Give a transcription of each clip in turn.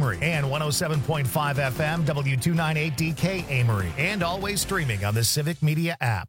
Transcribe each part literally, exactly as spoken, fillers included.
Amory, and one oh seven point five F M, W two ninety-eight D K Amory, and always streaming on the Civic Media app.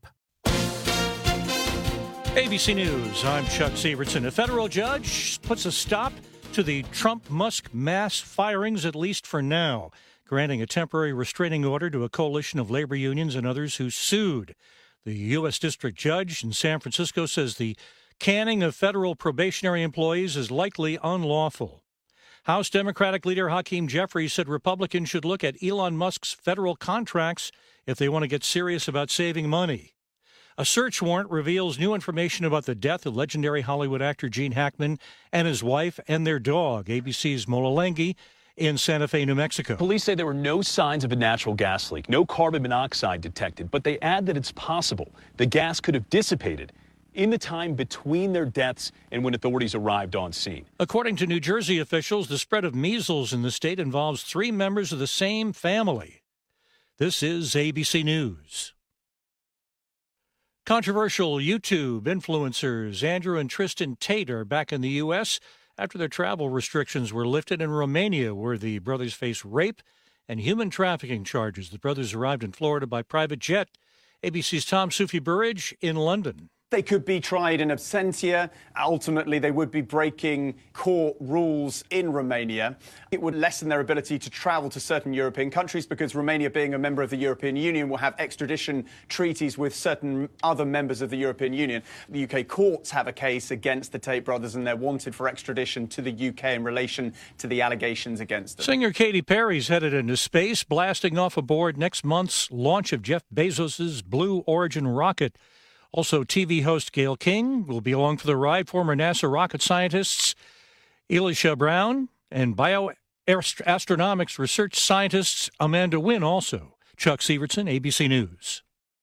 A B C News, I'm Chuck Sievertson. A federal judge puts a stop to the Trump-Musk mass firings, at least for now, granting a temporary restraining order to a coalition of labor unions and others who sued. The U S District Judge in San Francisco says the canning of federal probationary employees is likely unlawful. House Democratic leader Hakeem Jeffries said Republicans should look at Elon Musk's federal contracts if they want to get serious about saving money. A search warrant reveals new information about the death of legendary Hollywood actor Gene Hackman and his wife and their dog. A B C's Mola Lenghi in Santa Fe, New Mexico. Police say there were no signs of a natural gas leak, no carbon monoxide detected, but they add that it's possible the gas could have dissipated in the time between their deaths and when authorities arrived on scene. According to New Jersey officials, the spread of measles in the state involves three members of the same family. This is A B C News. Controversial YouTube influencers Andrew and Tristan Tate are back in the U S after their travel restrictions were lifted in Romania, where the brothers face rape and human trafficking charges. The brothers arrived in Florida by private jet. A B C's Tom Sufi-Burridge in London. They could be tried in absentia. Ultimately, they would be breaking court rules in Romania. It would lessen their ability to travel to certain European countries because Romania, being a member of the European Union, will have extradition treaties with certain other members of the European Union. The U K courts have a case against the Tate brothers, and they're wanted for extradition to the U K in relation to the allegations against them. Singer Katy Perry's headed into space, blasting off aboard next month's launch of Jeff Bezos' Blue Origin rocket. Also, T V host Gayle King will be along for the ride. Former NASA rocket scientists Elisha Brown and bioastronomics research scientists Amanda Wynn also. Chuck Sievertson, A B C News.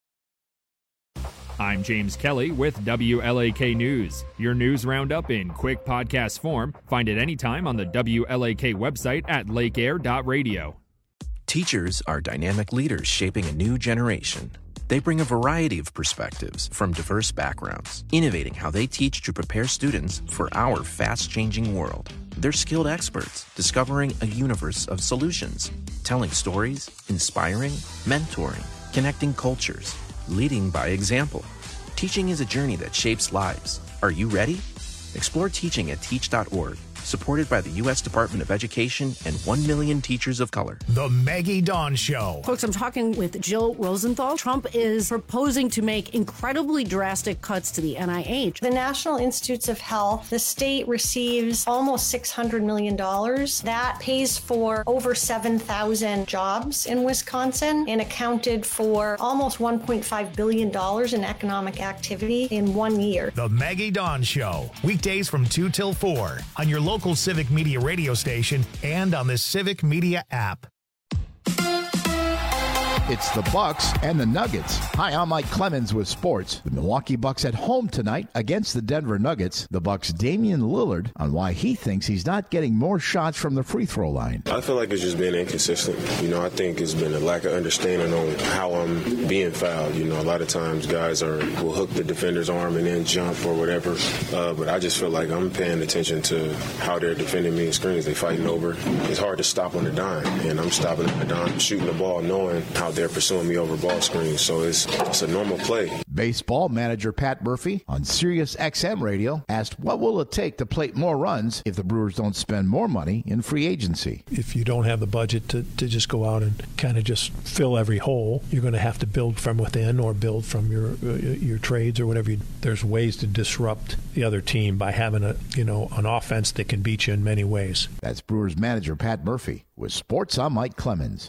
I'm James Kelly with W L A K News. Your news roundup in quick podcast form. Find it anytime on the W L A K website at lake air dot radio. Teachers are dynamic leaders shaping a new generation. They bring a variety of perspectives from diverse backgrounds, innovating how they teach to prepare students for our fast-changing world. They're skilled experts, discovering a universe of solutions, telling stories, inspiring, mentoring, connecting cultures, leading by example. Teaching is a journey that shapes lives. Are you ready? Explore teaching at teach dot org. Supported by the U S Department of Education and one million teachers of color. The Maggie Dawn Show. Folks, I'm talking with Jill Rosenthal. Trump is proposing to make incredibly drastic cuts to the N I H. The National Institutes of Health, the state receives almost six hundred million dollars. That pays for over seven thousand jobs in Wisconsin and accounted for almost one point five billion dollars in economic activity in one year. The Maggie Dawn Show. Weekdays from two till four on your local local Civic Media radio station and on the Civic Media app. It's the Bucks and the Nuggets. Hi, I'm Mike Clemens with sports. The Milwaukee Bucks at home tonight against the Denver Nuggets. The Bucks' Damian Lillard on why he thinks he's not getting more shots from the free throw line. I feel like it's just been inconsistent. You know, I think it's been a lack of understanding on how I'm being fouled. You know, a lot of times guys are will hook the defender's arm and then jump or whatever. Uh, but I just feel like I'm paying attention to how they're defending me in screens. They fighting over. It's hard to stop on the dime, and I'm stopping on the dime, shooting the ball, knowing how they're pursuing me over ball screens. So it's it's a normal play. Baseball manager Pat Murphy on Sirius X M radio asked what will it take to plate more runs if the Brewers don't spend more money in free agency. If you don't have the budget to, to just go out and kind of just fill every hole, you're going to have to build from within or build from your uh, your trades or whatever. You, there's ways to disrupt the other team by having a you know an offense that can beat you in many ways. That's Brewers manager Pat Murphy. With sports, I'm Mike Clemens.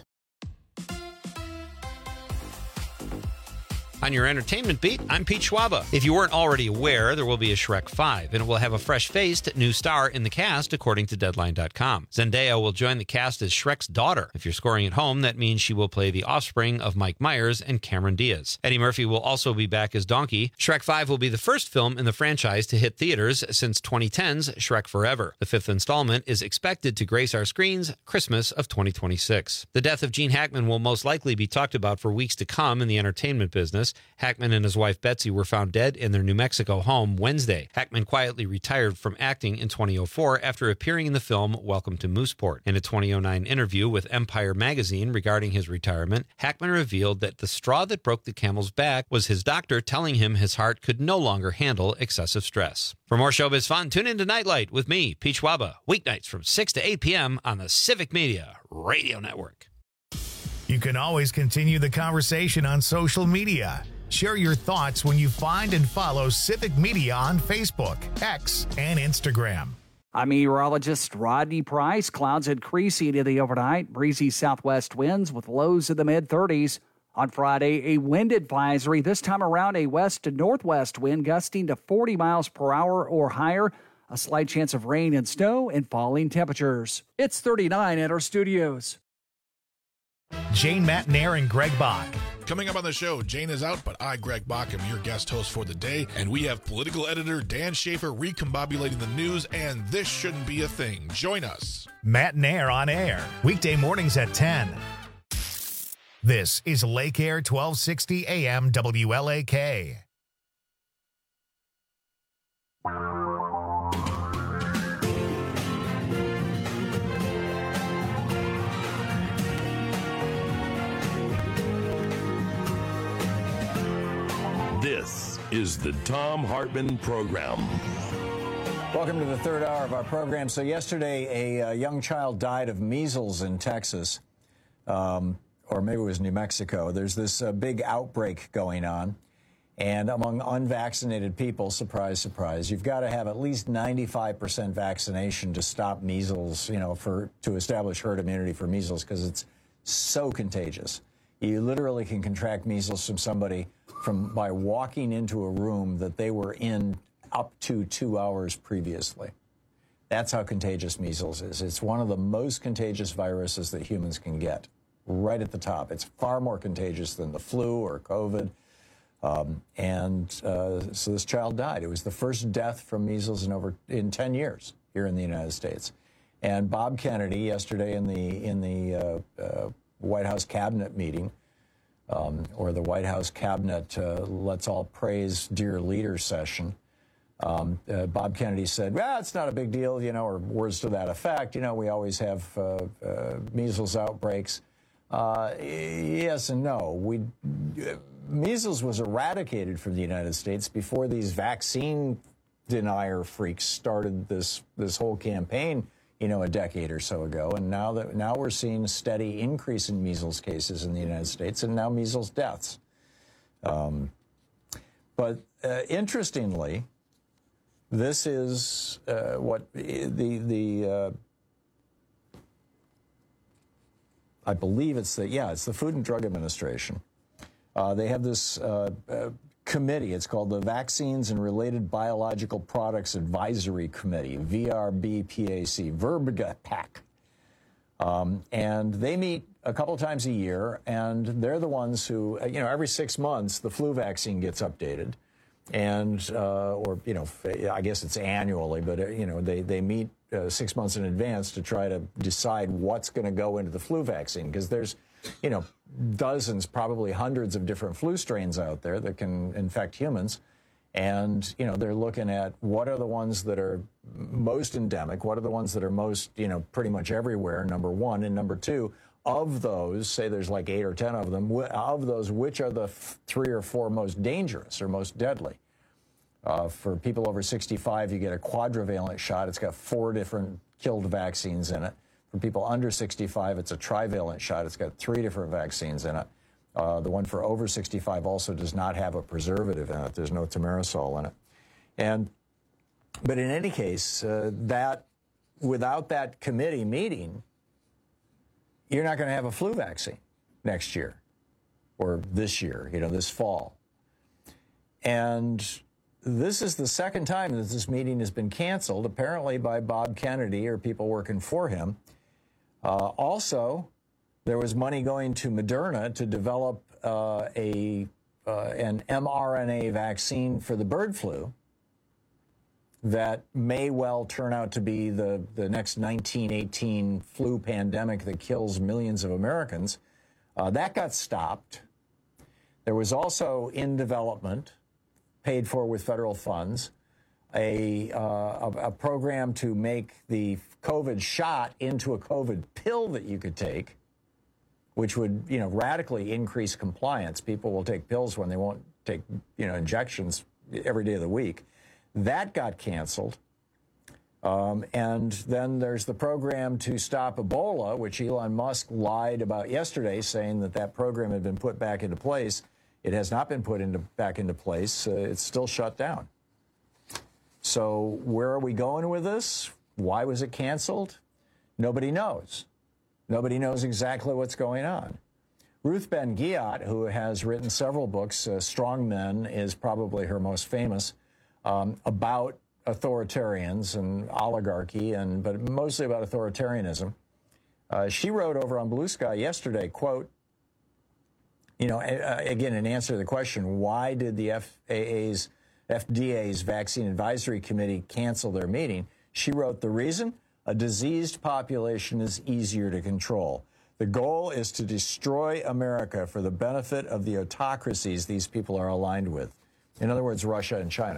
On your entertainment beat, I'm Pete Schwaba. If you weren't already aware, there will be a Shrek five, and it will have a fresh-faced new star in the cast, according to Deadline dot com. Zendaya will join the cast as Shrek's daughter. If you're scoring at home, that means she will play the offspring of Mike Myers and Cameron Diaz. Eddie Murphy will also be back as Donkey. Shrek five will be the first film in the franchise to hit theaters since twenty ten's Shrek Forever. The fifth installment is expected to grace our screens Christmas of twenty twenty-six. The death of Gene Hackman will most likely be talked about for weeks to come in the entertainment business. Christmas. Hackman and his wife Betsy were found dead in their New Mexico home Wednesday. Hackman quietly retired from acting in twenty oh four after appearing in the film Welcome to Mooseport. In a twenty oh nine interview with Empire magazine regarding his retirement, Hackman revealed that the straw that broke the camel's back was his doctor telling him his heart could no longer handle excessive stress. For more showbiz fun, tune in to Nightlight with me, Pete Schwaba, weeknights from six to eight p.m. on the Civic Media Radio Network. You can always continue the conversation on social media. Share your thoughts when you find and follow Civic Media on Facebook, X, and Instagram. I'm meteorologist Rodney Price. Clouds increasing in the overnight. Breezy southwest winds with lows in the mid-thirties. On Friday, a wind advisory. This time around, a west to northwest wind gusting to forty miles per hour or higher. A slight chance of rain and snow and falling temperatures. It's thirty-nine at our studios. Jane Matnair and Greg Bach. Coming up on the show, Jane is out, but I, Greg Bach, am your guest host for the day, and we have political editor Dan Schaefer recombobulating the news, and this shouldn't be a thing. Join us. Matnair on air, weekday mornings at ten. This is Lake Air twelve sixty A M W L A K. This is the Thom Hartmann Program. Welcome to the third hour of our program. So yesterday, a, a young child died of measles in Texas, um, or maybe it was New Mexico. There's this uh, big outbreak going on. And among unvaccinated people, surprise, surprise, you've got to have at least ninety-five percent vaccination to stop measles, you know, for to establish herd immunity for measles, because it's so contagious. You literally can contract measles from somebody from by walking into a room that they were in up to two hours previously. That's how contagious measles is. It's one of the most contagious viruses that humans can get, right at the top. It's far more contagious than the flu or COVID. Um, and uh, so this child died. It was the first death from measles in over in ten years here in the United States. And Bob Kennedy, yesterday in the in the uh, uh, White House cabinet meeting, um, or the White House cabinet uh, Let's All Praise Dear Leader session, um, uh, Bob Kennedy said, well, it's not a big deal, you know, or words to that effect. You know, we always have uh, uh, measles outbreaks. Uh, yes and no. We, uh, measles was eradicated from the United States before these vaccine denier freaks started this this whole campaign, you know, a decade or so ago. And now that now we're seeing a steady increase in measles cases in the United States, and now measles deaths. Um, but uh, interestingly, this is uh, what the the. Uh, I believe it's the, yeah, it's the Food and Drug Administration. Uh, they have this uh, uh, committee. It's called the Vaccines and Related Biological Products Advisory Committee, V R B P A C, VRBPAC. Um, and they meet a couple times a year, and they're the ones who, you know, every six months, the flu vaccine gets updated. And, uh, or, you know, I guess it's annually, but, uh, you know, they, they meet uh, six months in advance to try to decide what's going to go into the flu vaccine. Because there's, you know, dozens, probably hundreds of different flu strains out there that can infect humans. And, you know, they're looking at what are the ones that are most endemic, what are the ones that are most, you know, pretty much everywhere, number one. And number two, of those, say there's like eight or ten of them, of those, which are the three or four most dangerous or most deadly? Uh, for people over sixty-five, you get a quadrivalent shot. It's got four different killed vaccines in it. For people under sixty-five, it's a trivalent shot. It's got three different vaccines in it. Uh, the one for over sixty-five also does not have a preservative in it. There's no thimerosal in it. And, but in any case, uh, that without that committee meeting, you're not going to have a flu vaccine next year or this year, you know, this fall. And this is the second time that this meeting has been canceled, apparently by Bob Kennedy or people working for him. Uh, also, there was money going to Moderna to develop uh, a uh, an mRNA vaccine for the bird flu that may well turn out to be the, the next nineteen eighteen flu pandemic that kills millions of Americans. Uh, that got stopped. There was also in development, paid for with federal funds, a, uh, a, a program to make the COVID shot into a COVID pill that you could take, which would, you know, radically increase compliance. People will take pills when they won't take, you know, injections every day of the week. That got canceled. Um, and then there's the program to stop Ebola, which Elon Musk lied about yesterday, saying that that program had been put back into place. It has not been put into back into place. Uh, it's still shut down. So where are we going with this? Why was it canceled? Nobody knows. Nobody knows exactly what's going on. Ruth Ben-Ghiat, who has written several books, uh, Strong Men is probably her most famous, um, about authoritarians and oligarchy, and but mostly about authoritarianism. Uh, she wrote over on Blue Sky yesterday, quote, you know, uh, again, in answer to the question, why did the F A A's, F D A's Vaccine Advisory Committee cancel their meeting? She wrote, the reason? A diseased population is easier to control. The goal is to destroy America for the benefit of the autocracies these people are aligned with. In other words, Russia and China.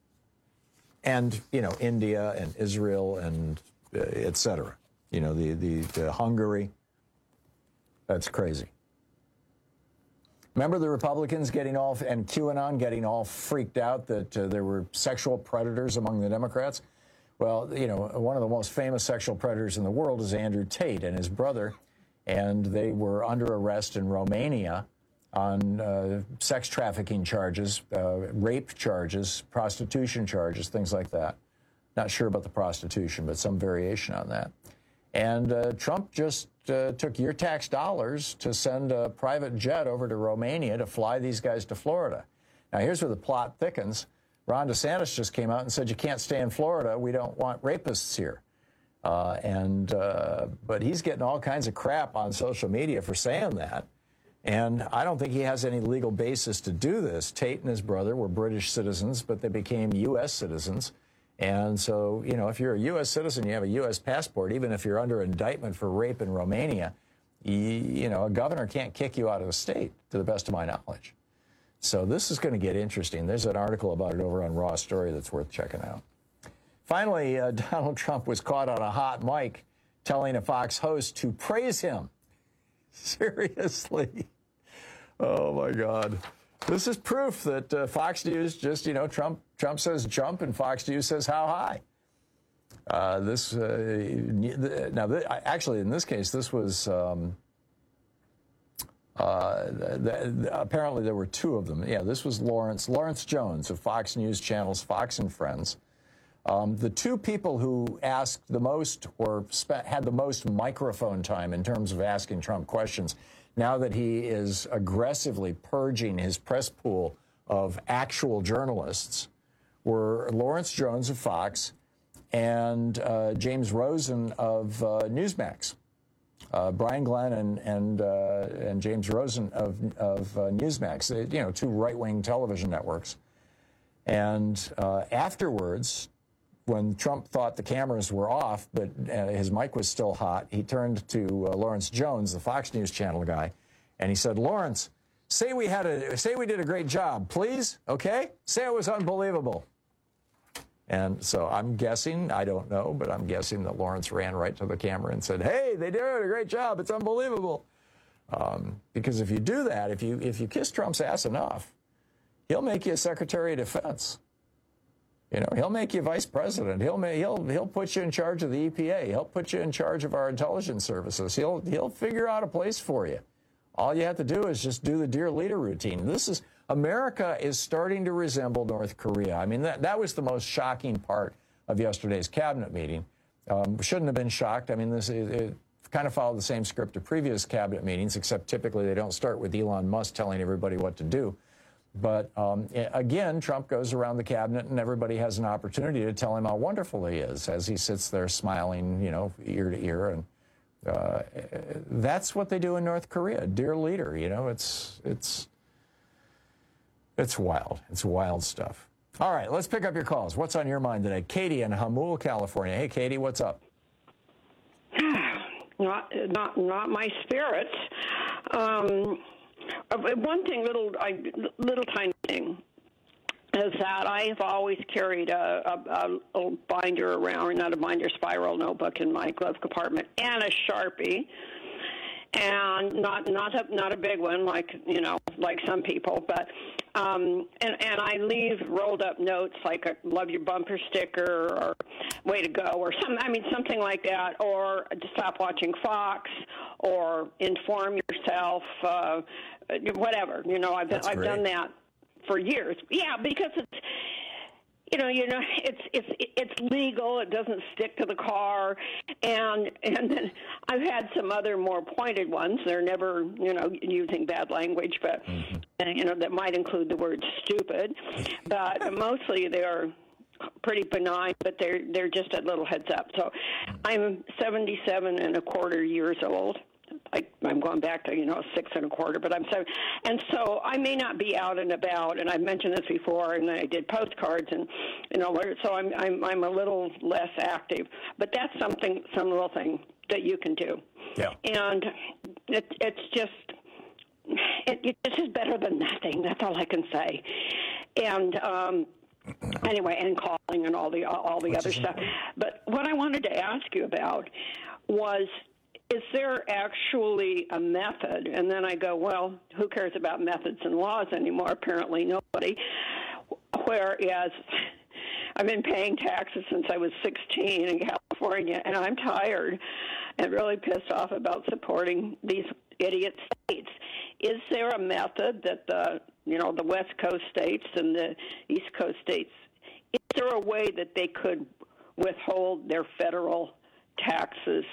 And, you know, India and Israel and uh, et cetera. You know, the, the, the Hungary. That's crazy. Remember the Republicans getting all, and QAnon getting all freaked out that uh, there were sexual predators among the Democrats? Well, you know, one of the most famous sexual predators in the world is Andrew Tate and his brother, and they were under arrest in Romania on uh, sex trafficking charges, uh, rape charges, prostitution charges, things like that. Not sure about the prostitution, but some variation on that. And uh, Trump just uh, took your tax dollars to send a private jet over to Romania to fly these guys to Florida. Now, here's where the plot thickens. Ron DeSantis just came out and said, you can't stay in Florida. We don't want rapists here. Uh, and uh, but he's getting all kinds of crap on social media for saying that. And I don't think he has any legal basis to do this. Tate and his brother were British citizens, but they became U S citizens. And so, you know, if you're a U S citizen, you have a U S passport, even if you're under indictment for rape in Romania, you, you know, a governor can't kick you out of the state, to the best of my knowledge. So this is going to get interesting. There's an article about it over on Raw Story that's worth checking out. Finally, uh, Donald Trump was caught on a hot mic telling a Fox host to praise him. Seriously. Oh, my God. This is proof that uh, Fox News just, you know, Trump Trump says jump and Fox News says how high. Uh, this, uh, now, th- actually, in this case, this was, um, uh, th- th- apparently there were two of them. Yeah, this was Lawrence, Lawrence Jones of Fox News Channel's Fox and Friends. Um, the two people who asked the most or spe- had the most microphone time in terms of asking Trump questions, now that he is aggressively purging his press pool of actual journalists, were Lawrence Jones of Fox and uh, James Rosen of uh, Newsmax. Uh, Brian Glenn and and, uh, and James Rosen of, of uh, Newsmax, you know, two right-wing television networks. And uh, afterwards, when Trump thought the cameras were off, but uh, his mic was still hot, he turned to uh, Lawrence Jones, the Fox News Channel guy, and he said, Lawrence, say we had a, say we did a great job, please, okay? Say it was unbelievable. And so I'm guessing, I don't know, but I'm guessing that Lawrence ran right to the camera and said, hey, they did a great job, it's unbelievable. Um, because if you do that, if you, if you kiss Trump's ass enough, he'll make you a Secretary of Defense. You know, he'll make you vice president. He'll he'll he'll put you in charge of the E P A. He'll put you in charge of our intelligence services. He'll he'll figure out a place for you. All you have to do is just do the dear leader routine. This is America is starting to resemble North Korea. I mean, that that was the most shocking part of yesterday's cabinet meeting. Um, shouldn't have been shocked. I mean, this it, it kind of followed the same script of previous cabinet meetings, except typically they don't start with Elon Musk telling everybody what to do. But um, again, Trump goes around the cabinet and everybody has an opportunity to tell him how wonderful he is as he sits there smiling, you know, ear to ear. And uh, that's what they do in North Korea. Dear leader, you know, it's it's it's wild. It's wild stuff. All right, let's pick up your calls. What's on your mind today? Katie in Hamul, California. Hey, Katie, what's up? Not not not my spirits. Um, Uh, one thing, little, I, little tiny thing, is that I've always carried a, a, a little binder around, not a binder, spiral notebook in my glove compartment, and a Sharpie, and not not a not a big one like you know like some people, but um, and and I leave rolled up notes like a "Love Your Bumper" sticker or "Way to Go" or some I mean something like that, or "Stop watching Fox" or "Inform yourself," uh, whatever. You know, I've been, I've done that for years. Yeah, because it's you know, you know, it's it's it's legal. It doesn't stick to the car, and and then I've had some other more pointed ones. They're never, you know, using bad language, but mm-hmm. you know, that might include the word "stupid." But mostly they're pretty benign, but they're they're just a little heads up. So I'm seventy-seven and a quarter years old. I, I'm going back to, you know, six and a quarter, but I'm seven. And so I may not be out and about, and I've mentioned this before, and I did postcards, and, you know, so I'm, I'm, I'm a little less active. But that's something, some little thing that you can do. Yeah. And it, it's just, it, it, this is better than nothing. That's all I can say. And, um, anyway, and calling and all the, all the other stuff. But what I wanted to ask you about was, is there actually a method? And then I go, well, who cares about methods and laws anymore? Apparently nobody. Whereas I've been paying taxes since I was sixteen in California, and I'm tired and really pissed off about supporting these idiot states. Is there a method that the, you know, the West Coast states and the East Coast states, is there a way that they could withhold their federal taxes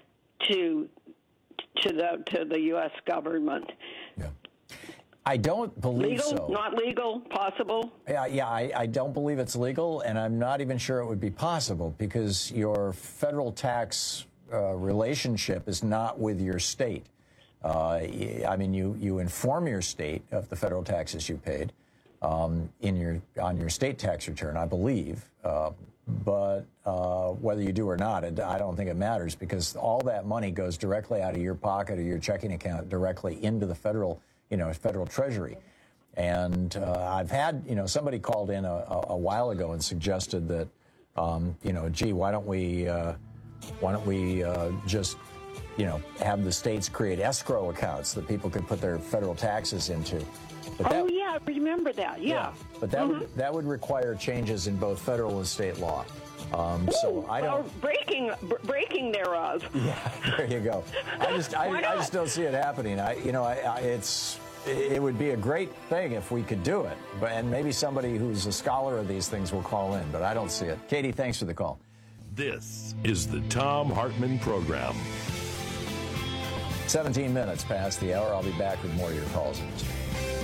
to to the to the U S government? Yeah. I don't believe legal, so. Not legal, possible? Yeah, yeah. I, I don't believe it's legal, and I'm not even sure it would be possible because your federal tax uh, relationship is not with your state. Uh, I mean, you you inform your state of the federal taxes you paid um, in your on your state tax return, I believe. Uh, But uh, whether you do or not, it, I don't think it matters because all that money goes directly out of your pocket or your checking account directly into the federal, you know, federal treasury. And uh, I've had, you know, somebody called in a, a, a while ago and suggested that, um, you know, gee, why don't we, uh, why don't we uh, just, you know, have the states create escrow accounts that people could put their federal taxes into. But that, oh, yeah, I remember that, yeah. yeah but that, mm-hmm. would, that would require changes in both federal and state law. Um, Ooh, so I don't... Well, breaking, b- breaking thereof. Yeah, there you go. I just I, I just don't see it happening. I, you know, I, I, it's it would be a great thing if we could do it. But and maybe somebody who's a scholar of these things will call in, but I don't see it. Katie, thanks for the call. This is the Thom Hartmann Program. seventeen minutes past the hour. I'll be back with more of your calls in just a minute.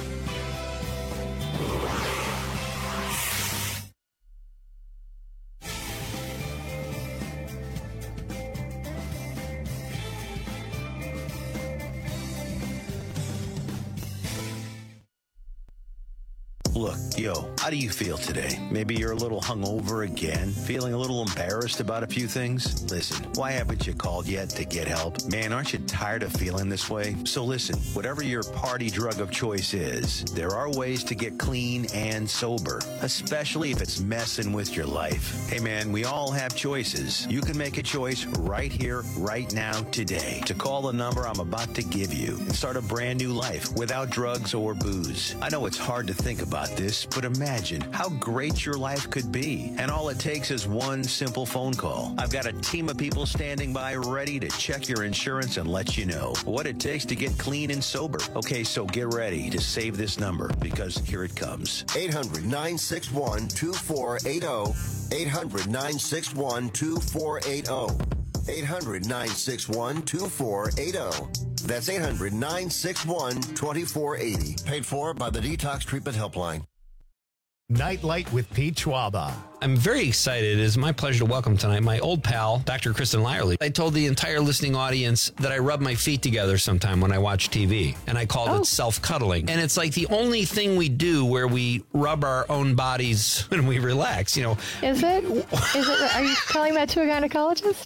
Look, yo, how do you feel today? Maybe you're a little hungover again, feeling a little embarrassed about a few things? Listen, why haven't you called yet to get help? Man, aren't you tired of feeling this way? So listen, whatever your party drug of choice is, there are ways to get clean and sober, especially if it's messing with your life. Hey man, we all have choices. You can make a choice right here, right now, today, to call the number I'm about to give you and start a brand new life without drugs or booze. I know it's hard to think about this, but imagine how great your life could be. And all it takes is one simple phone call. I've got a team of people standing by ready to check your insurance and let you know what it takes to get clean and sober. Okay, so get ready to save this number because here it comes. eight hundred, nine six one, two four eight zero. eight hundred, nine six one, two four eight zero. eight hundred, nine six one, two four eight zero. That's eight hundred, nine six one, two four eight zero. Paid for by the Detox Treatment Helpline. Nightlight with Pete Schwaba. I'm very excited. It is my pleasure to welcome tonight my old pal, Doctor Kristen Lyerly. I told the entire listening audience that I rub my feet together sometime when I watch T V, and I called oh. it self-cuddling. And it's like the only thing we do where we rub our own bodies when we relax, you know. Is it? Is it? Are you telling that to a gynecologist?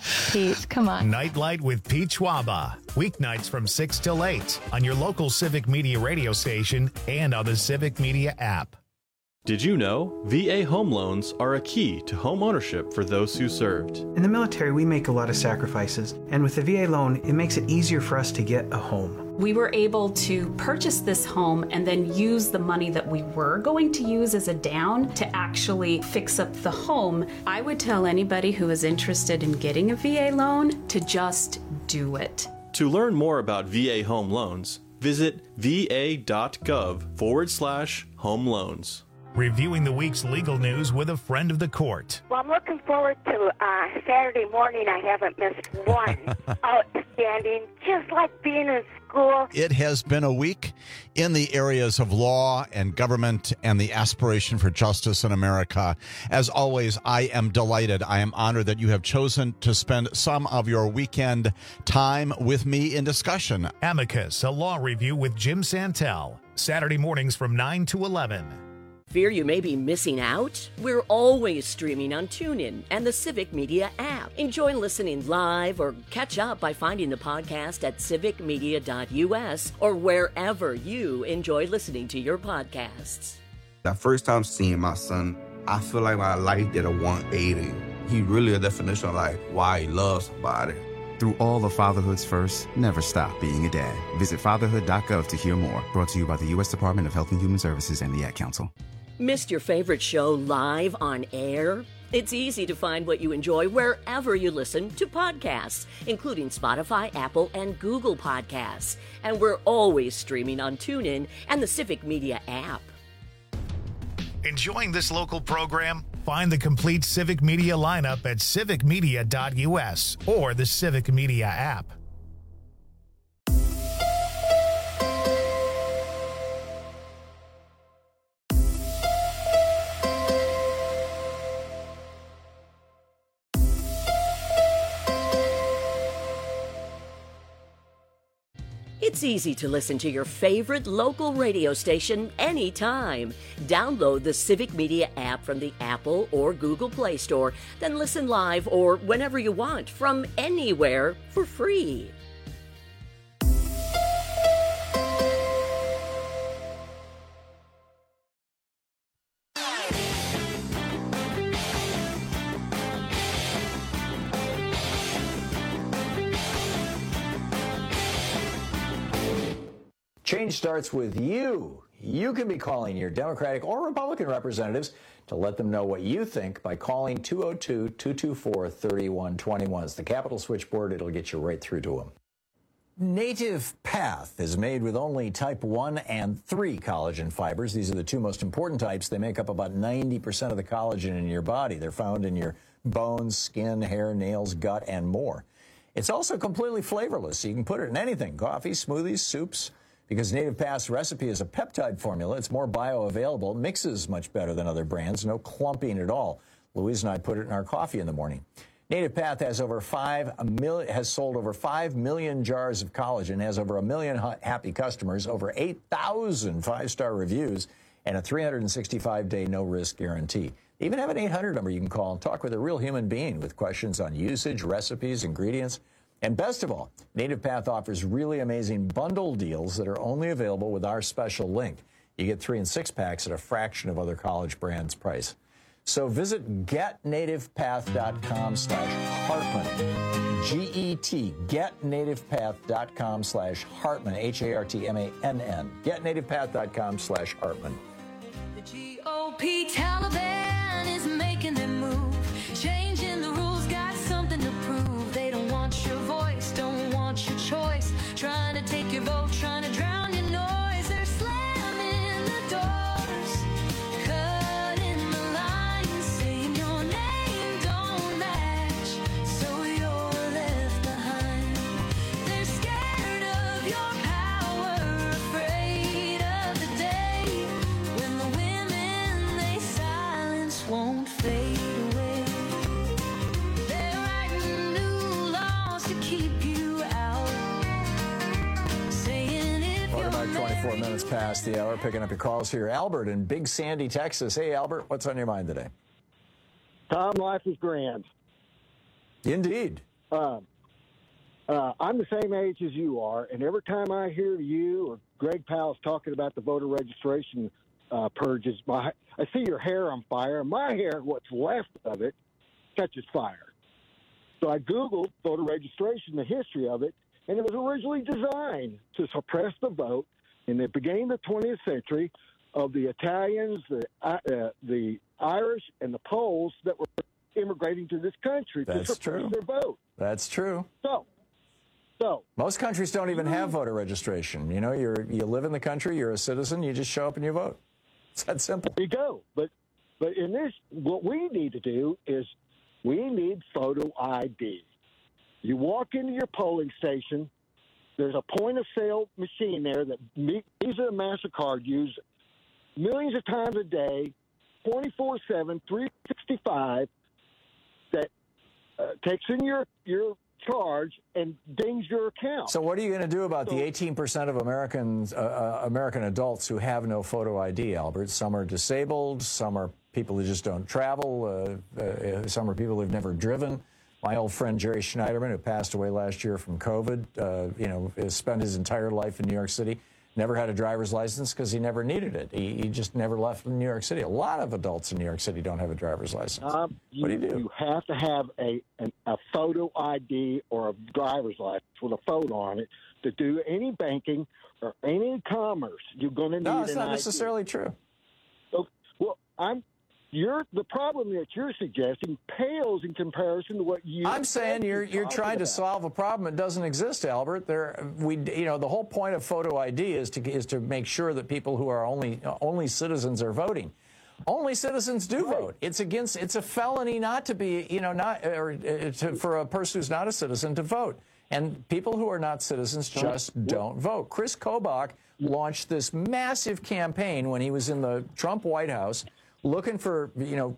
Pete, come on. Nightlight with Pete Schwaba. Weeknights from six till eight on your local Civic Media radio station and on the Civic Media app. Did you know V A home loans are a key to home ownership for those who served? In the military, we make a lot of sacrifices, and with the V A loan, it makes it easier for us to get a home. We were able to purchase this home and then use the money that we were going to use as a down to actually fix up the home. I would tell anybody who is interested in getting a V A loan to just do it. To learn more about V A home loans, visit va.gov forward slash home loans. Reviewing the week's legal news with a friend of the court. Well, I'm looking forward to uh, Saturday morning. I haven't missed one. Outstanding, just like being in school. It has been a week in the areas of law and government and the aspiration for justice in America. As always, I am delighted. I am honored that you have chosen to spend some of your weekend time with me in discussion. Amicus, a law review with Jim Santel. Saturday mornings from nine to eleven. Fear you may be missing out? We're always streaming on TuneIn and the Civic Media app. Enjoy listening live or catch up by finding the podcast at civic media dot u s or wherever you enjoy listening to your podcasts. The first time seeing my son, I feel like my life did a one eighty. He really a definition of like why he loves somebody. Through all of fatherhood's first, never stop being a dad. Visit fatherhood dot gov to hear more. Brought to you by the U S Department of Health and Human Services and the Ad Council. Missed your favorite show live on air? It's easy to find what you enjoy wherever you listen to podcasts, including Spotify, Apple, and Google Podcasts. And we're always streaming on TuneIn and the Civic Media app. Enjoying this local program? Find the complete Civic Media lineup at civic media dot u s or the Civic Media app. It's easy to listen to your favorite local radio station anytime. Download the Civic Media app from the Apple or Google Play Store, then listen live or whenever you want from anywhere for free. Change starts with you. You can be calling your Democratic or Republican representatives to let them know what you think by calling two oh two, two two four, three one two one. It's the Capitol switchboard. It'll get you right through to them. Native Path is made with only type one and three collagen fibers. These are the two most important types. They make up about ninety percent of the collagen in your body. They're found in your bones, skin, hair, nails, gut, and more. It's also completely flavorless. So you can put it in anything, coffee, smoothies, soups. Because Native Path's recipe is a peptide formula, it's more bioavailable, mixes much better than other brands, no clumping at all. Louise and I put it in our coffee in the morning. Native Path has over five million, has sold over five million jars of collagen, has over a million happy customers, over eight thousand five-star reviews, and a three hundred sixty-five day no-risk guarantee. They even have an eight hundred number you can call and talk with a real human being with questions on usage, recipes, ingredients. And best of all, Native Path offers really amazing bundle deals that are only available with our special link. You get three and six packs at a fraction of other college brands' price. So visit get native path dot com slash Hartman, G E T, get native path dot com slash Hartman, H A R T M A N N, get native path dot com slash Hartman. The G O P Taliban is making them move, changing the rules, got something to prove. They don't want your voice, don't want your choice, trying to take your vote, trying to drown your noise. They're slamming the doors, cutting the lines, saying your name don't match, so you're left behind. They're scared of your power, afraid of the day when the women they silence won't fade away. They're writing new laws to keep you out, saying if Well, you're about twenty-four minutes past the hour, picking up your calls here. Albert in Big Sandy, Texas. Hey, Albert, what's on your mind today? Tom, life is grand. Indeed. Um, uh, I'm the same age as you are, and every time I hear you or Greg Powell's talking about the voter registration uh, purges, my, I see your hair on fire. My hair, what's left of it, catches fire. So I Googled voter registration, the history of it, and it was originally designed to suppress the vote in the beginning of the twentieth century of the Italians, the uh, the Irish, and the Poles that were immigrating to this country That's to suppress true. their vote. That's true. So, so most countries don't even have voter registration. You know, you're you live in the country, you're a citizen, you just show up and you vote. It's that simple. There you go. But but in this, what we need to do is we need photo I D. You walk into your polling station. There's a point-of-sale machine there that Visa and MasterCard use millions of times a day, twenty-four seven, three sixty-five, that uh, takes in your, your charge and dings your account. So what are you going to do about So- the eighteen percent of Americans, uh, uh, American adults who have no photo I D, Albert? Some are disabled, some are people who just don't travel, uh, uh, some are people who've never driven. My old friend Jerry Schneiderman, who passed away last year from COVID, uh, you know, has spent his entire life in New York City, never had a driver's license because he never needed it. He, he just never left New York City. A lot of adults in New York City don't have a driver's license. Um, you, what do you do? You have to have a an, a photo I D or a driver's license with a photo on it to do any banking or any commerce. You're going to need No, it's an not I D. necessarily true. So, well, I'm. You're the problem that you're suggesting pales in comparison to what you. I'm saying you're you're talking trying to about. solve a problem that doesn't exist, Albert. There, we, you know, the whole point of photo I D is to is to make sure that people who are only only citizens are voting. Only citizens do vote. It's against. It's a felony not to be, you know, not or uh, to, for a person who's not a citizen to vote. And people who are not citizens just don't vote. Chris Kobach launched this massive campaign when he was in the Trump White House, looking for, you know,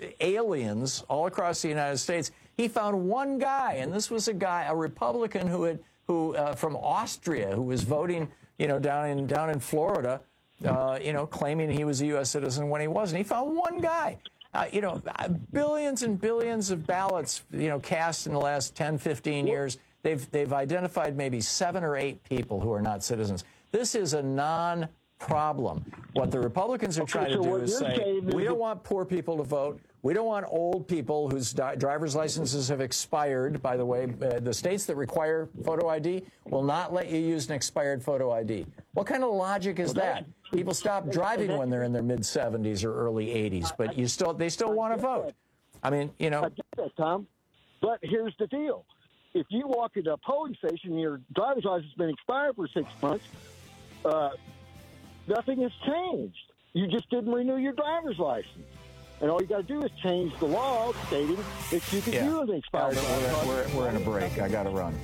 aliens all across the United States. He found one guy, and this was a guy, a Republican who had, who uh, from Austria, who was voting, you know, down in down in Florida, uh, you know, claiming he was a U S citizen when he wasn't. He found one guy. Uh, you know, billions and billions of ballots, you know, cast in the last ten, fifteen years. They've they've identified maybe seven or eight people who are not citizens. This is a non problem. What the Republicans are Okay, trying to so do what is you're say, saying is we don't that- want poor people to vote. We don't want old people whose di- driver's licenses have expired. By the way, uh, the states that require photo I D will not let you use an expired photo I D. What kind of logic is that? People stop driving when they're in their mid seventies or early eighties, but you still they still want to vote. I mean, you know. I get that, Tom. But here's the deal. If you walk into a polling station and your driver's license has been expired for six months, uh, nothing has changed. You just didn't renew your driver's license. And all you got to do is change the law stating that you can Yeah. use an expired Albert, driver's we're, license. we're, we're in a break. I got to run.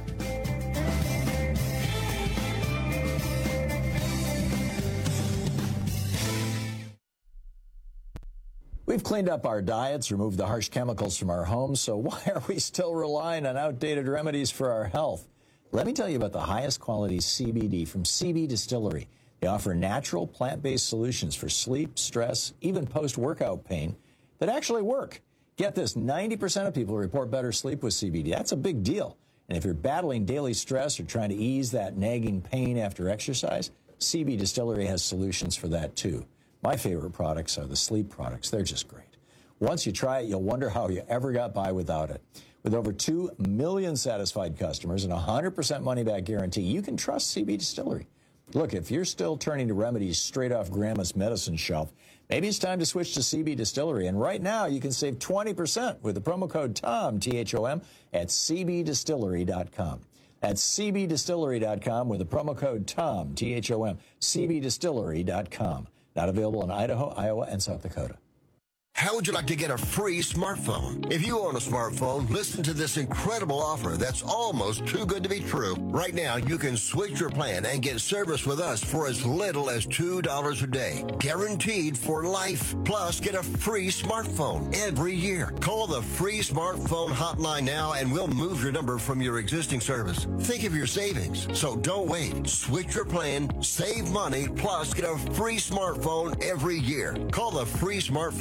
We've cleaned up our diets, removed the harsh chemicals from our homes, so why are we still relying on outdated remedies for our health? Let me tell you about the highest quality C B D from C B Distillery. They offer natural plant-based solutions for sleep, stress, even post-workout pain that actually work. Get this, ninety percent of people report better sleep with C B D. That's a big deal. And if you're battling daily stress or trying to ease that nagging pain after exercise, C B Distillery has solutions for that too. My favorite products are the sleep products. They're just great. Once you try it, you'll wonder how you ever got by without it. With over two million satisfied customers and a one hundred percent money-back guarantee, you can trust C B Distillery. Look, if you're still turning to remedies straight off Grandma's medicine shelf, maybe it's time to switch to C B Distillery. And right now, you can save twenty percent with the promo code TOM, T H O M, at C B distillery dot com. That's C B distillery dot com with the promo code TOM, T H O M, C B distillery dot com. Not available in Idaho, Iowa, and South Dakota. How would you like to get a free smartphone? If you own a smartphone, listen to this incredible offer that's almost too good to be true. Right now, you can switch your plan and get service with us for as little as two dollars a day. Guaranteed for life. Plus, get a free smartphone every year. Call the free smartphone hotline now and we'll move your number from your existing service. Think of your savings. So don't wait. Switch your plan, save money, plus get a free smartphone every year. Call the free smartphone hotline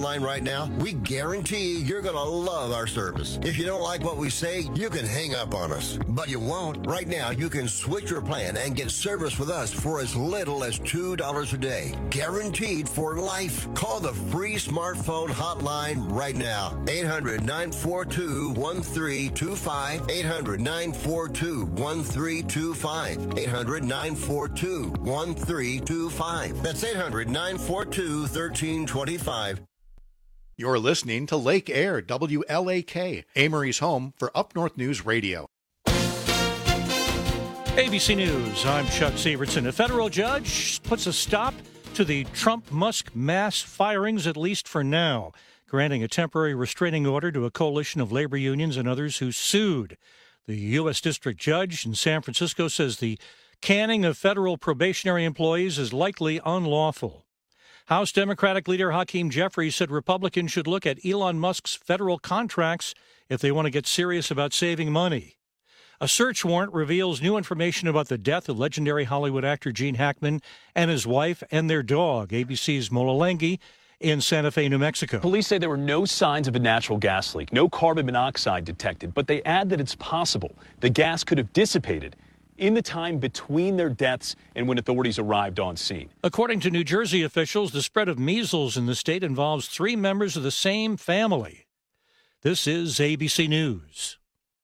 hotline right now, we guarantee you're going to love our service. If you don't like what we say, you can hang up on us. But you won't. Right now, you can switch your plan and get service with us for as little as two dollars a day. Guaranteed for life. Call the free smartphone hotline right now. eight hundred, nine four two, one three two five. eight hundred, nine four two, one three two five. eight hundred, nine four two, one three two five. That's eight hundred, nine four two, one three two five. You're listening to Lake Air, W L A K, Amory's home for Up North News Radio. A B C News, I'm Chuck Severson. A federal judge puts a stop to the Trump-Musk mass firings, at least for now, granting a temporary restraining order to a coalition of labor unions and others who sued. The U S District Judge in San Francisco says the canning of federal probationary employees is likely unlawful. House Democratic leader Hakeem Jeffries said Republicans should look at Elon Musk's federal contracts if they want to get serious about saving money. A search warrant reveals new information about the death of legendary Hollywood actor Gene Hackman and his wife and their dog. A B C's Mola Lenghi in Santa Fe, New Mexico. Police say there were no signs of a natural gas leak, no carbon monoxide detected, but they add that it's possible the gas could have dissipated in the time between their deaths and when authorities arrived on scene. According to New Jersey officials, the spread of measles in the state involves three members of the same family. This is A B C News.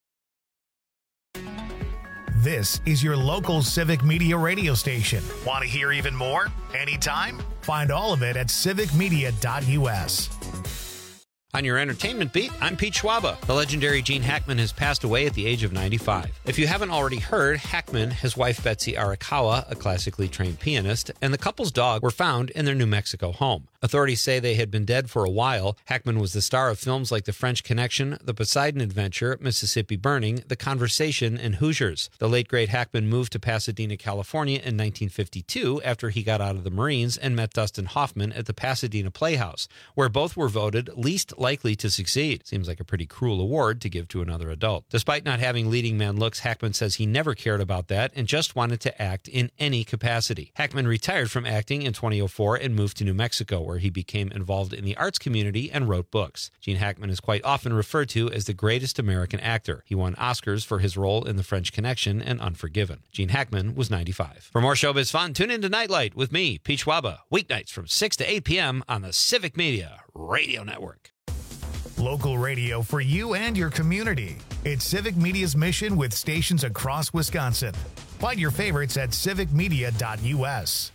This is your local Civic Media radio station. Want to hear even more? Anytime? Find all of it at civic media dot u s. On your entertainment beat, I'm Pete Schwaba. The legendary Gene Hackman has passed away at the age of ninety-five. If you haven't already heard, Hackman, his wife Betsy Arakawa, a classically trained pianist, and the couple's dog were found in their New Mexico home. Authorities say they had been dead for a while. Hackman was the star of films like The French Connection, The Poseidon Adventure, Mississippi Burning, The Conversation, and Hoosiers. The late great Hackman moved to Pasadena, California in nineteen fifty-two after he got out of the Marines and met Dustin Hoffman at the Pasadena Playhouse, where both were voted least likely to succeed. Seems like a pretty cruel award to give to another adult. Despite not having leading man looks, Hackman says he never cared about that and just wanted to act in any capacity. Hackman retired from acting in twenty oh four and moved to New Mexico, where he became involved in the arts community and wrote books. Gene Hackman is quite often referred to as the greatest American actor. He won Oscars for his role in The French Connection and Unforgiven. Gene Hackman was ninety-five. For more showbiz fun, tune in to Nightlight with me, Pete Schwaba, weeknights from six to eight p.m. on the Civic Media Radio Network. Local radio for you and your community. It's Civic Media's mission with stations across Wisconsin. Find your favorites at civic media dot u s.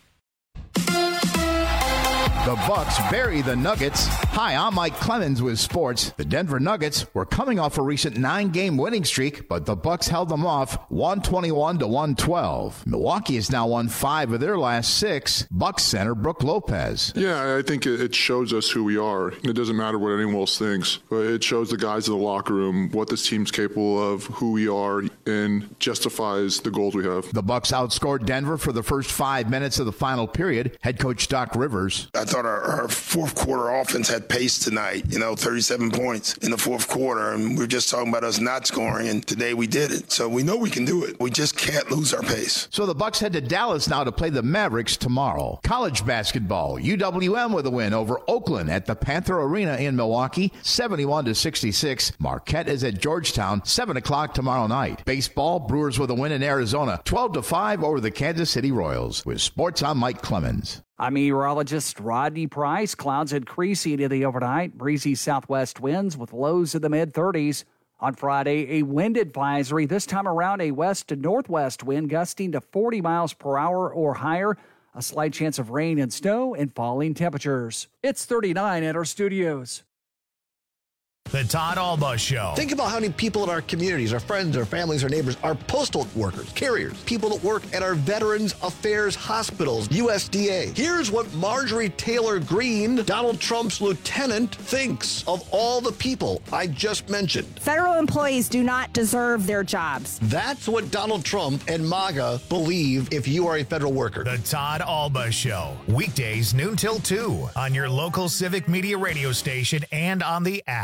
The Bucks bury the Nuggets. Hi, I'm Mike Clemens with sports. The Denver Nuggets were coming off a recent nine-game winning streak, but the Bucks held them off one twenty-one to one twelve. Milwaukee has now won five of their last six. Bucks center Brook Lopez. Yeah, I think it shows us who we are. It doesn't matter what anyone else thinks, but it shows the guys in the locker room what this team's capable of, who we are, and justifies the goals we have. The Bucks outscored Denver for the first five minutes of the final period. Head coach Doc Rivers. I thought our, our fourth quarter offense had pace tonight, you know, thirty-seven points in the fourth quarter. And we were just talking about us not scoring, and today we did it. So we know we can do it. We just can't lose our pace. So the Bucks head to Dallas now to play the Mavericks tomorrow. College basketball, U W M with a win over Oakland at the Panther Arena in Milwaukee, seventy-one to sixty-six. Marquette is at Georgetown, seven o'clock tomorrow night. Baseball, Brewers with a win in Arizona, twelve to five over the Kansas City Royals. With sports, I'm Mike Clemens. I'm meteorologist Rodney Price. Clouds increasing in the overnight. Breezy southwest winds with lows in the mid-thirties. On Friday, a wind advisory. This time around, a west to northwest wind gusting to forty miles per hour or higher. A slight chance of rain and snow and falling temperatures. It's thirty-nine at our studios. The Todd Alba Show. Think about how many people in our communities, our friends, our families, our neighbors, our postal workers, carriers, people that work at our Veterans Affairs hospitals, U S D A. Here's what Marjorie Taylor Greene, Donald Trump's lieutenant, thinks of all the people I just mentioned. Federal employees do not deserve their jobs. That's what Donald Trump and MAGA believe if you are a federal worker. The Todd Alba Show. Weekdays noon till two on your local Civic Media radio station and on the app.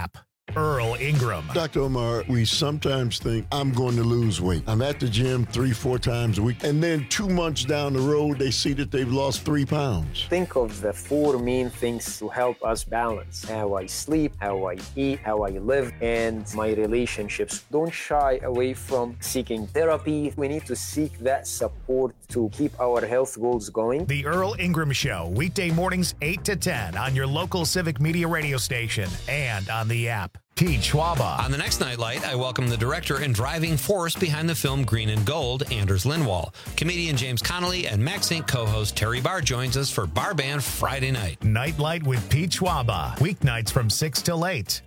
Earl Ingram. Doctor Omar, we sometimes think I'm going to lose weight. I'm at the gym three, four times a week, and then two months down the road, they see that they've lost three pounds. Think of the four main things to help us balance: how I sleep, how I eat, how I live, and my relationships. Don't shy away from seeking therapy. We need to seek that support to keep our health goals going. The Earl Ingram Show, weekday mornings eight to ten on your local Civic Media radio station and on the app. Pete Schwaba. On the next Nightlight, I welcome the director and driving force behind the film Green and Gold, Anders Lindwall. Comedian James Connolly and MaxInc co-host Terry Barr joins us for Bar Band Friday night. Nightlight with Pete Schwaba. Weeknights from six till eight.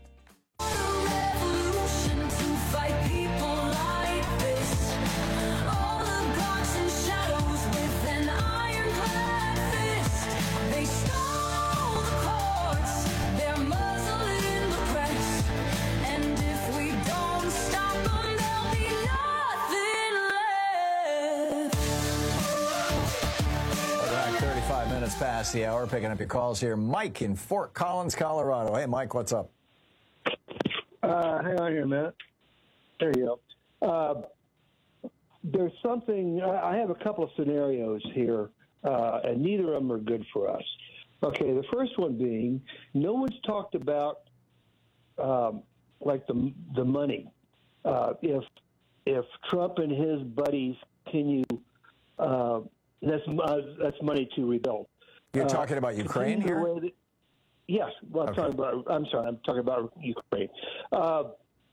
Past the hour, picking up your calls here. Mike in Fort Collins, Colorado. Hey, Mike, what's up? Uh, hang on here a minute. There you go. Uh, there's something, I have a couple of scenarios here, uh, and neither of them are good for us. Okay, the first one being, no one's talked about, um, like, the the money. Uh, if if Trump and his buddies continue, uh, that's, uh, that's money to rebuild. You're talking about Ukraine here? That, yes. Well, I'm okay. talking about. I'm sorry. I'm talking about Ukraine. Uh,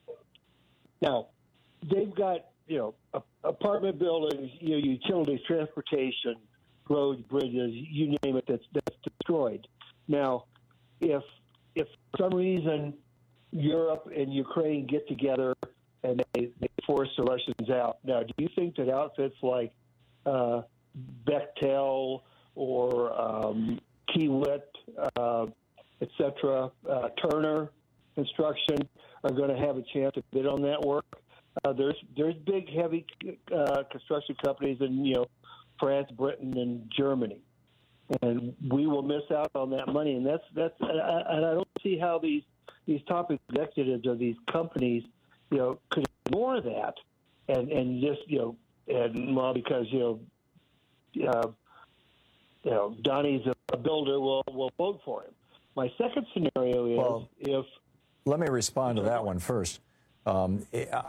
now, they've got you know a, apartment buildings, you know, utilities, transportation, roads, bridges, you name it. That's that's destroyed. Now, if if for some reason Europe and Ukraine get together and they, they force the Russians out, now, do you think that outfits like uh, Bechtel or um, Kiewit, uh, et cetera, uh, Turner Construction are going to have a chance to bid on that work? Uh, there's there's big, heavy uh, construction companies in you know France, Britain, and Germany, and we will miss out on that money. And that's that's and I don't see how these these top executives of these companies you know could ignore that and and just you know and well because you know. Uh, You know, Donnie's a builder, will will vote for him. My second scenario is well, if. Let me respond to that one first. Um,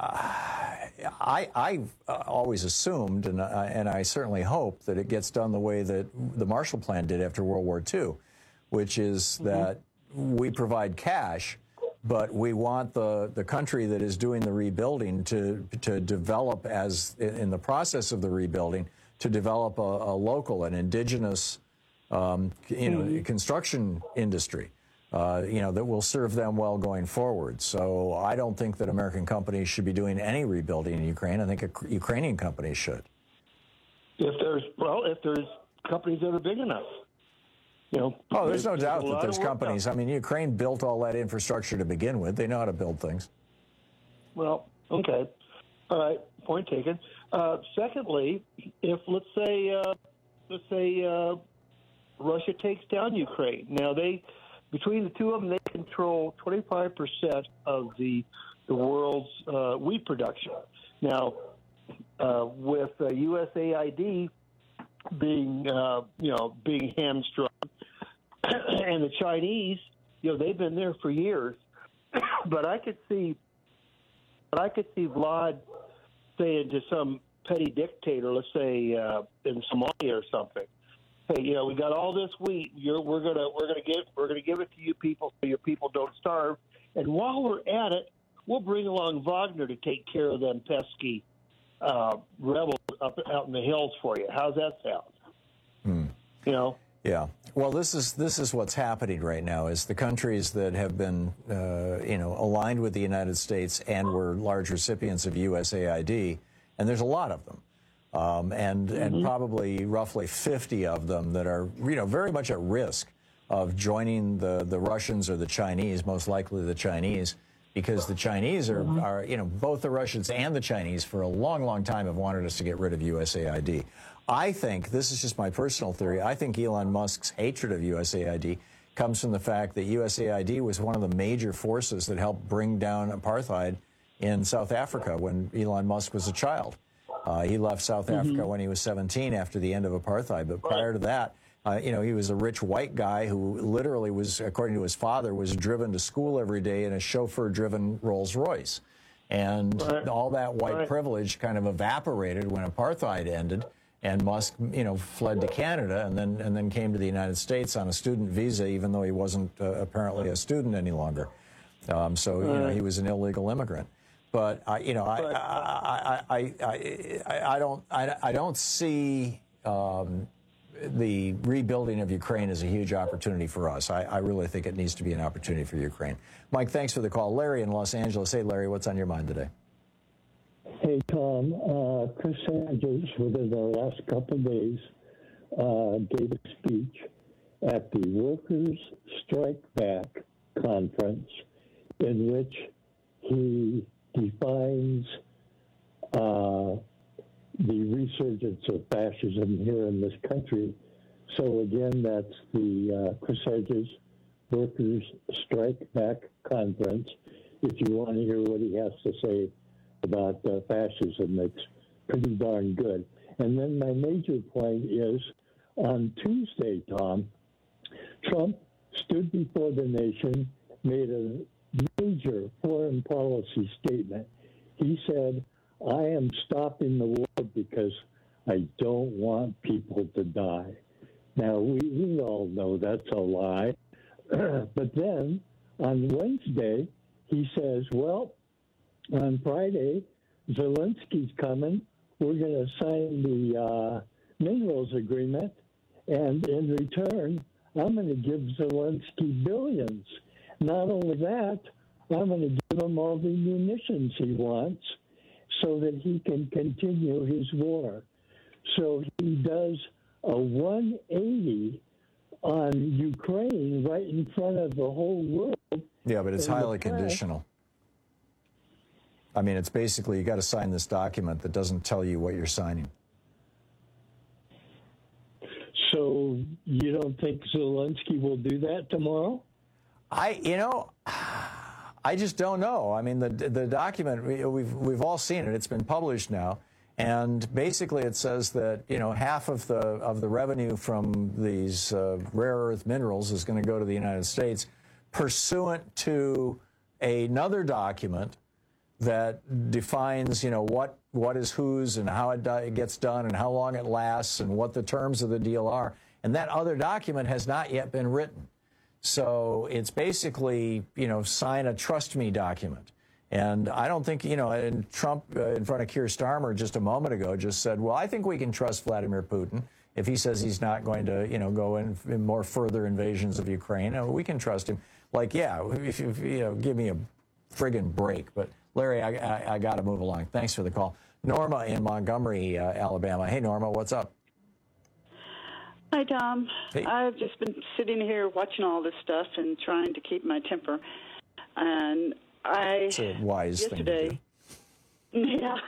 I I always assumed, and I, and I certainly hope that it gets done the way that the Marshall Plan did after World War Two, which is mm-hmm. that we provide cash, but we want the the country that is doing the rebuilding to to develop as in the process of the rebuilding. To develop a, a local, an indigenous, um, you know, mm-hmm. construction industry, uh, you know, that will serve them well going forward. So I don't think that American companies should be doing any rebuilding in Ukraine. I think a, Ukrainian companies should. If there's, well, if there's companies that are big enough, you know. Oh, there's, there's no doubt there's that there's companies. I mean, Ukraine built all that infrastructure to begin with. They know how to build things. Well, okay. All right. Point taken. Uh, secondly, if let's say uh, let's say uh, Russia takes down Ukraine, now they between the two of them they control twenty-five percent of the the world's uh, wheat production. Now, uh, with uh, U S A I D being uh, you know being hamstrung, and the Chinese, you know, they've been there for years, but I could see, but I could see Vlad saying to some petty dictator, let's say uh, in Somalia or something, "Hey, you know, we got all this wheat. You're, we're gonna we're gonna give we're gonna give it to you people so your people don't starve. And while we're at it, we'll bring along Wagner to take care of them pesky uh, rebels up out in the hills for you. How's that sound? Hmm. You know." Yeah. Well, this is this is what's happening right now. Is the countries that have been, uh, you know, aligned with the United States and were large recipients of U S A I D, and there's a lot of them, um, and mm-hmm. and probably roughly fifty of them that are, you know, very much at risk of joining the the Russians or the Chinese, most likely the Chinese, because the Chinese are, mm-hmm. are, you know, both the Russians and the Chinese for a long, long time have wanted us to get rid of U S A I D. I think, this is just my personal theory, I think Elon Musk's hatred of U S A I D comes from the fact that U S A I D was one of the major forces that helped bring down apartheid in South Africa when Elon Musk was a child. Uh, he left South mm-hmm. Africa when he was seventeen after the end of apartheid, but prior to that, Uh, you know, he was a rich white guy who literally was, according to his father, was driven to school every day in a chauffeur-driven Rolls Royce. And right. all that white right. privilege kind of evaporated when apartheid ended, and Musk, you know, fled to Canada and then and then came to the United States on a student visa, even though he wasn't uh, apparently a student any longer. Um, so, you know, he was an illegal immigrant. But, I, you know, I, I, I, I, I, I don't I, I don't see... Um, the rebuilding of Ukraine is a huge opportunity for us. I, I really think it needs to be an opportunity for Ukraine. Mike, thanks for the call. Larry in Los Angeles. Hey, Larry, what's on your mind today? Hey, Tom. Uh, Chris Sanders, within the last couple of days, uh, gave a speech at the Workers' Strike Back conference in which he defines uh, the resurgence of fascism here in this country. So again, that's the uh, Chris Hedges Workers' Strike Back Conference. If you want to hear what he has to say about uh, fascism, it's pretty darn good. And then my major point is, on Tuesday, Tom, Trump stood before the nation, made a major foreign policy statement. He said, I am stopping the war because I don't want people to die. Now, we, we all know that's a lie. But then, on Wednesday, he says, well, on Friday, Zelensky's coming. We're going to sign the uh, minerals agreement, and in return, I'm going to give Zelensky billions. Not only that, I'm going to give him all the munitions he wants, so that he can continue his war. So he does a one eighty on Ukraine right in front of the whole world. Yeah, but it's highly conditional. I mean, it's basically you got to sign this document that doesn't tell you what you're signing. So you don't think Zelensky will do that tomorrow? I, you know... I just don't know. I mean, the the document, we've we've all seen it. It's been published now, and basically it says that, you know, half of the of the revenue from these uh, rare earth minerals is going to go to the United States, pursuant to another document that defines, you know, what what is whose and how it, it gets done and how long it lasts and what the terms of the deal are. And that other document has not yet been written. So it's basically, you know, sign a trust me document. And I don't think, you know, and Trump uh, in front of Keir Starmer just a moment ago just said, well, I think we can trust Vladimir Putin. If he says he's not going to, you know, go in, in more further invasions of Ukraine, uh, we can trust him. Like, yeah, if, if, you know, give me a friggin' break. But, Larry, I, I, I got to move along. Thanks for the call. Norma in Montgomery, uh, Alabama. Hey, Norma, what's up? Hi, Tom. Hey. I've just been sitting here watching all this stuff and trying to keep my temper. And I It's a wise yesterday, thing to do. Yeah,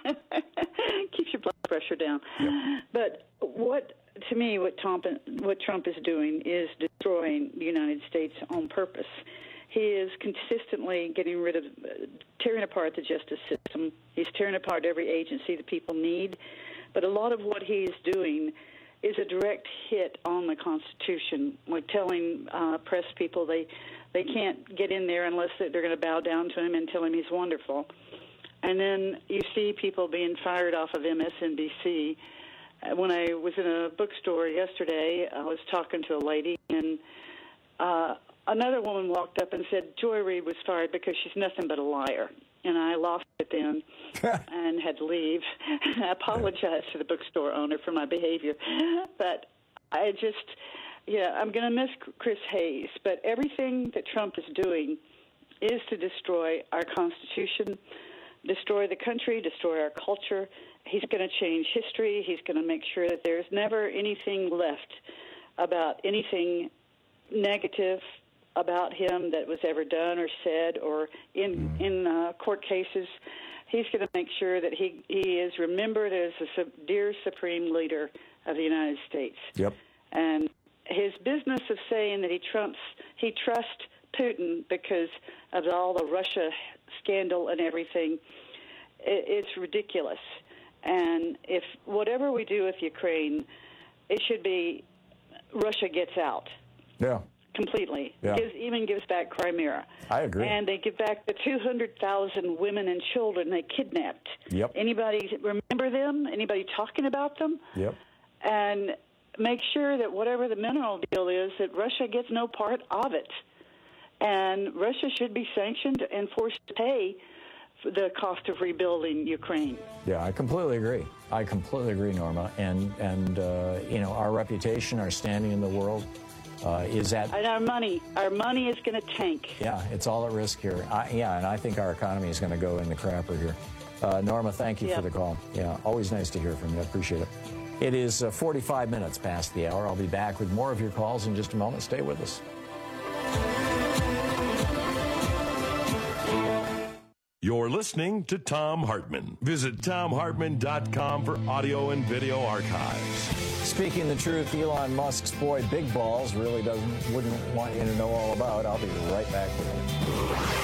keeps your blood pressure down. Yep. But what, to me, what Trump what Trump is doing is destroying the United States on purpose. He is consistently getting rid of, uh, tearing apart the justice system. He's tearing apart every agency that people need. But a lot of what he's doing is a direct hit on the Constitution, like telling uh, press people they they can't get in there unless they're going to bow down to him and tell him he's wonderful. And then you see people being fired off of M S N B C. When I was in a bookstore yesterday, I was talking to a lady, and uh, another woman walked up and said, Joy Reid was fired because she's nothing but a liar. And I lost it then and had to leave. I apologize to the bookstore owner for my behavior. But I just, yeah, I'm going to miss Chris Hayes. But everything that Trump is doing is to destroy our Constitution, destroy the country, destroy our culture. He's going to change history. He's going to make sure that there's never anything left about anything negative about him that was ever done or said or in in uh, court cases. He's going to make sure that he, he is remembered as a dear supreme leader of the United States. Yep. And his business of saying that he trumps, he trusts Putin because of all the Russia scandal and everything, it, it's ridiculous. And if whatever we do with Ukraine, it should be Russia gets out. Yeah. Completely. Yeah. Gives, even gives back Crimea. I agree. And they give back the two hundred thousand women and children they kidnapped. Yep. Anybody remember them? Anybody talking about them? Yep. And make sure that whatever the mineral deal is, that Russia gets no part of it. And Russia should be sanctioned and forced to pay for the cost of rebuilding Ukraine. Yeah, I completely agree. I completely agree, Norma. And, and uh, you know, our reputation, our standing in the world uh, is at... And our money. Our money is going to tank. Yeah, it's all at risk here. I, yeah, and I think our economy is going to go in the crapper here. Uh, Norma, thank you yeah. for the call. Yeah, always nice to hear from you. I appreciate it. It is uh, forty-five minutes past the hour. I'll be back with more of your calls in just a moment. Stay with us. You're listening to Thom Hartmann. Visit Thom Hartmann dot com for audio and video archives. Speaking the truth, Elon Musk's boy Big Balls really doesn't wouldn't want you to know all about. I'll be right back with you.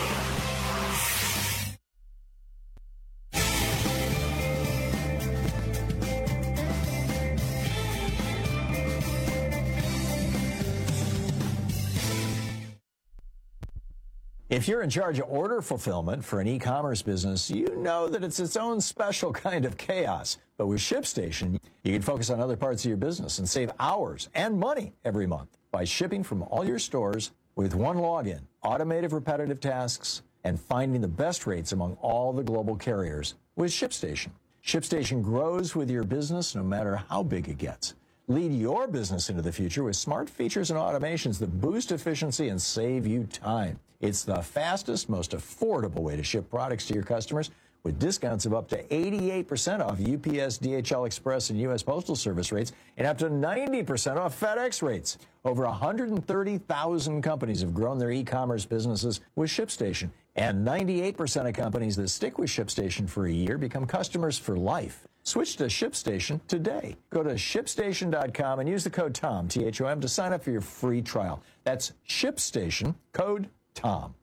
If you're in charge of order fulfillment for an e-commerce business, you know that it's its own special kind of chaos. But with ShipStation, you can focus on other parts of your business and save hours and money every month by shipping from all your stores with one login, automated repetitive tasks, and finding the best rates among all the global carriers with ShipStation. ShipStation grows with your business no matter how big it gets. Lead your business into the future with smart features and automations that boost efficiency and save you time. It's the fastest, most affordable way to ship products to your customers with discounts of up to eighty-eight percent off U P S, D H L Express, and U S Postal Service rates, and up to ninety percent off FedEx rates. Over one hundred thirty thousand companies have grown their e-commerce businesses with ShipStation, and ninety-eight percent of companies that stick with ShipStation for a year become customers for life. Switch to ShipStation today. Go to ship station dot com and use the code TOM, T H O M, to sign up for your free trial. That's ShipStation, code TOM.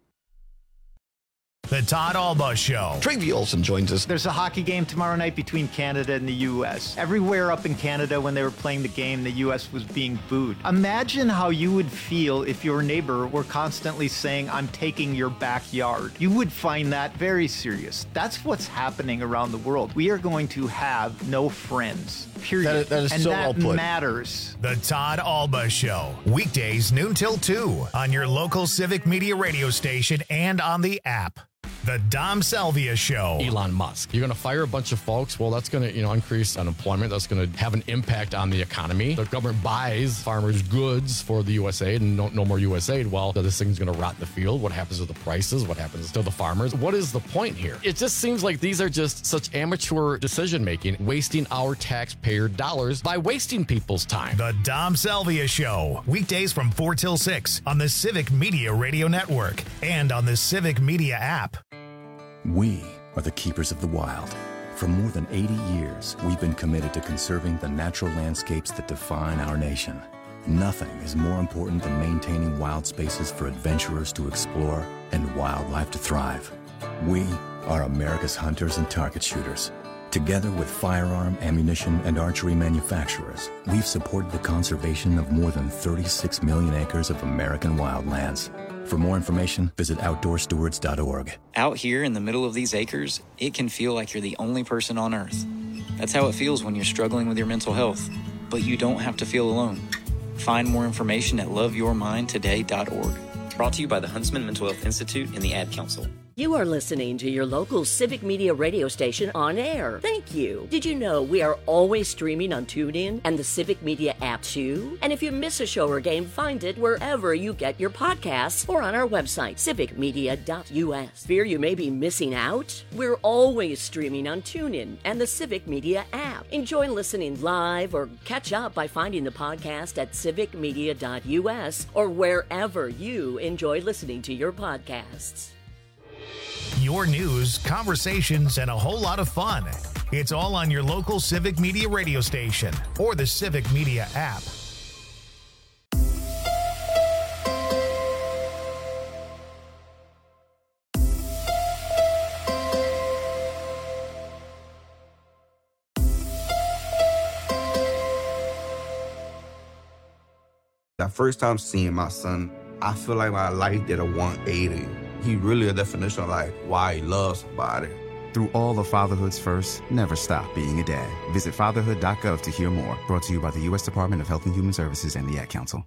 The Todd Alba Show. Travi Olson joins us. There's a hockey game tomorrow night between Canada and the U S. Everywhere up in Canada when they were playing the game, the U S was being booed. Imagine how you would feel if your neighbor were constantly saying, I'm taking your backyard. You would find that very serious. That's what's happening around the world. We are going to have no friends. Period. That is, that is and so that well put. matters. The Todd Alba Show. Weekdays noon till two on your local Civic Media radio station and on the app. The Dom Salvia Show. Elon Musk. You're going to fire a bunch of folks. Well, that's going to, you know, increase unemployment. That's going to have an impact on the economy. The government buys farmers' goods for the U S A I D and no, no more U S A I D. Well, this thing's going to rot in the field. What happens to the prices? What happens to the farmers? What is the point here? It just seems like these are just such amateur decision-making, wasting our taxpayer dollars by wasting people's time. The Dom Salvia Show. Weekdays from four till six on the Civic Media Radio Network and on the Civic Media app. We are the keepers of the wild. For more than eighty years, we've been committed to conserving the natural landscapes that define our nation. Nothing is more important than maintaining wild spaces for adventurers to explore and wildlife to thrive. We are America's hunters and target shooters. Together with firearm, ammunition, and archery manufacturers, we've supported the conservation of more than thirty-six million acres of American wildlands. For more information, visit outdoor stewards dot org. Out here in the middle of these acres, it can feel like you're the only person on Earth. That's how it feels when you're struggling with your mental health. But you don't have to feel alone. Find more information at love your mind today dot org. Brought to you by the Huntsman Mental Health Institute and the Ad Council. You are listening to your local Civic Media radio station on air. Thank you. Did you know we are always streaming on TuneIn and the Civic Media app too? And if you miss a show or game, find it wherever you get your podcasts or on our website, civic media dot U S. Fear you may be missing out? We're always streaming on TuneIn and the Civic Media app. Enjoy listening live or catch up by finding the podcast at civic media dot U S or wherever you enjoy listening to your podcasts. Your news, conversations, and a whole lot of fun. It's all on your local Civic Media radio station or the Civic Media app. That first time seeing my son, I feel like my life did a one eighty. He really a definition of like why he loves somebody. Through all of fatherhood's first, never stop being a dad. Visit fatherhood dot gov to hear more. Brought to you by the U S Department of Health and Human Services and the Ad Council.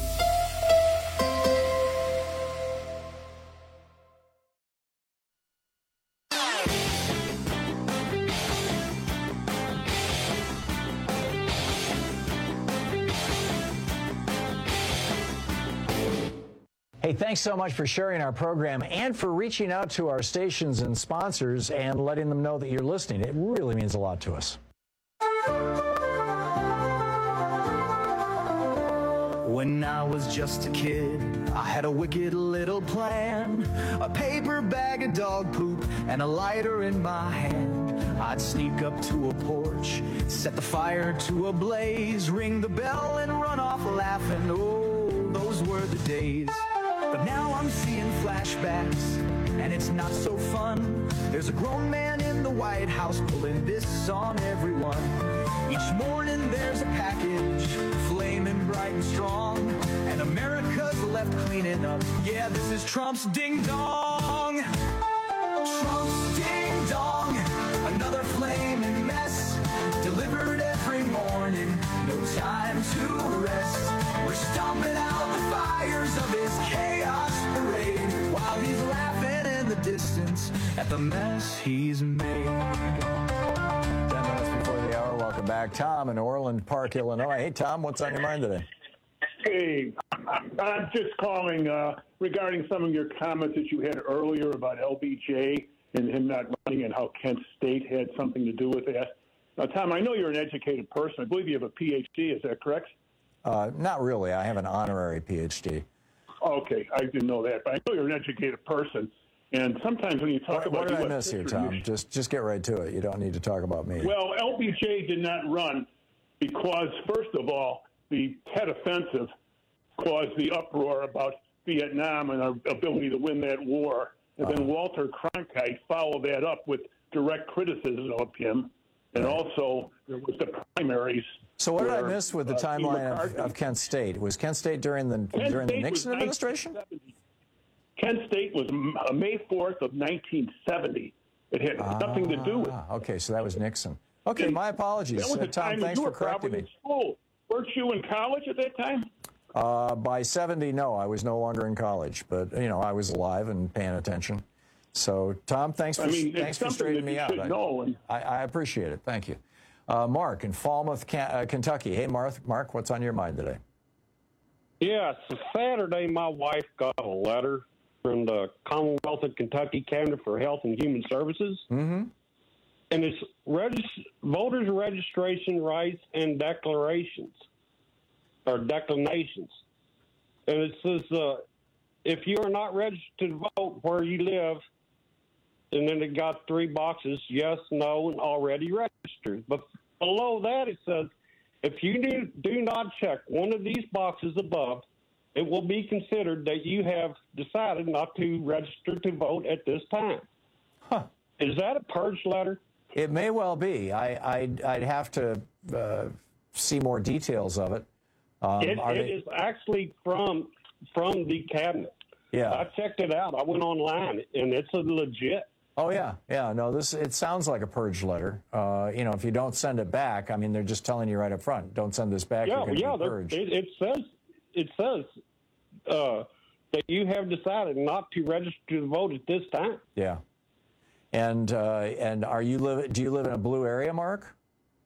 Hey, thanks so much for sharing our program and for reaching out to our stations and sponsors and letting them know that you're listening. It really means a lot to us. When I was just a kid, I had a wicked little plan. A paper bag of dog poop and a lighter in my hand. I'd sneak up to a porch, set the fire to a blaze, ring the bell and run off laughing. Oh, those were the days. But now I'm seeing flashbacks, and it's not so fun. There's a grown man in the White House pulling this on everyone. Each morning there's a package, flaming bright and strong, and America's left cleaning up. Yeah, this is Trump's ding-dong. Trump's ding-dong, another flaming mess, delivered every morning, no time to rest. We're stomping out the fires of his chaos parade, while he's laughing in the distance at the mess he's made. Ten minutes before the hour, welcome back. Tom in Orland Park, Illinois. Hey, Tom, what's on your mind today? Hey, I'm just calling uh, regarding some of your comments that you had earlier about L B J and him not running and how Kent State had something to do with that. Now, Tom, I know you're an educated person. I believe you have a P H D. Is that correct? Uh, not really. I have an honorary P H D. Okay, I didn't know that, but I know you're an educated person. And sometimes when you talk what, about what did U S I miss here, history, Tom? you- Just just get right to it. You don't need to talk about me. Well, L B J did not run because, first of all, the Tet Offensive caused the uproar about Vietnam and our ability to win that war. And then Walter Cronkite followed that up with direct criticism of him. And also, there was the primaries. So what did I where, miss with the uh, Steve timeline of, McCarthy- of Kent State? Was Kent State during the Kent during State the was Nixon administration? nineteen seventy. Kent State was uh, May fourth of nineteen seventy. It had nothing to do with it. Ah, okay, so that was Nixon. Okay, my apologies. That was Uh, the Tom, time thanks you for were correcting probably me. in school. Weren't you in college at that time? Uh, by seventy, no, I was no longer in college, but you know I was alive and paying attention. So, Tom, thanks for I mean, it's thanks for something straightening that me you out. should I, know, and- I, I appreciate it. Thank you, uh, Mark in Falmouth, Can- uh, Kentucky. Hey, Mark, Mark, what's on your mind today? Yeah, so Saturday, my wife got a letter from the Commonwealth of Kentucky Cabinet for Health and Human Services, mm-hmm. and it's regis- voters' registration rights and declarations, or declinations. And it says, uh, if you are not registered to vote where you live, and then it got three boxes, yes, no, and already registered. But below that, it says, if you do, do not check one of these boxes above, it will be considered that you have decided not to register to vote at this time. Huh. Is that a purge letter? It may well be. I, I'd, I'd have to uh, see more details of it. Um, it are it they- is actually from from the cabinet. Yeah. I checked it out. I went online, and it's a legit. Oh yeah, yeah. No, this it sounds like a purge letter. Uh, you know, if you don't send it back, I mean, they're just telling you right up front, don't send this back. Yeah, you're going to yeah. be they're- purged. It, it says it says uh, that you have decided not to register to vote at this time. Yeah. And uh, and are you live? Do you live in a blue area, Mark?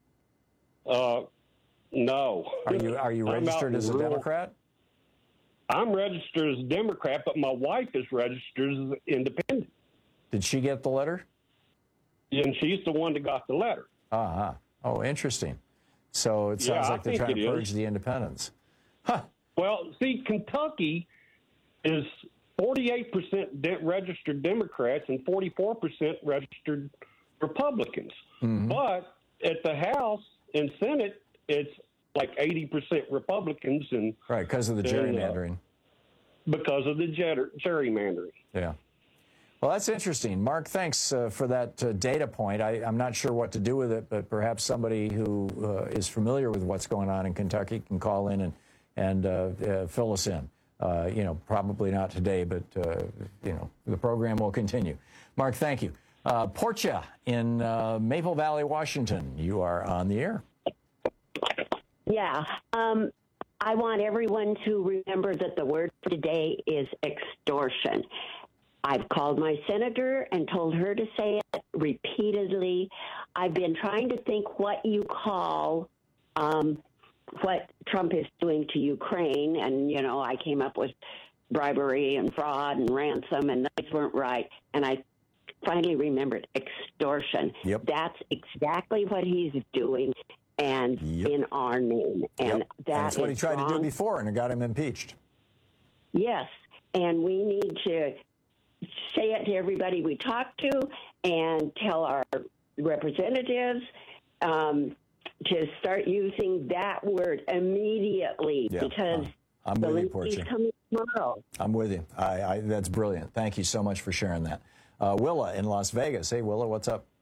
Uh, no. Are you are you I'm out registered in as a rural- Democrat? I'm registered as a Democrat, but my wife is registered as an independent. Did she get the letter? And she's the one that got the letter. Uh-huh. Oh, interesting. So it Yeah, sounds I like they're think trying to it is. purge the independents. Well, see, Kentucky is forty-eight percent de- registered Democrats and forty-four percent registered Republicans. Mm-hmm. But at the House and Senate, it's like eighty percent Republicans and Right, because of the and, uh, gerrymandering. because of the ger- gerrymandering. Yeah. Well, that's interesting. Mark, thanks uh, for that uh, data point. I, I'm not sure what to do with it, but perhaps somebody who uh, is familiar with what's going on in Kentucky can call in and and uh, uh, fill us in. Uh, you know, probably not today, but, uh, you know, the program will continue. Mark, thank you. Uh, Portia in uh, Maple Valley, Washington, you are on the air. Yeah. Um, I want everyone to remember that the word for today is extortion. I've called my senator and told her to say it repeatedly. I've been trying to think what you call um, what Trump is doing to Ukraine. And, you know, I came up with bribery and fraud and ransom, and those weren't right. And I finally remembered extortion. Yep. That's exactly what he's doing, and yep. in our name. And yep. that and that's what he tried wrong. to do before, and it got him impeached. Yes. And we need to say it to everybody we talk to and tell our representatives um, to start using that word immediately yeah. because I'm the with you, leak Portia. is coming tomorrow. I'm with you. I, I, that's brilliant. Thank you so much for sharing that. Uh, Willa in Las Vegas. Hey, Willa, what's up?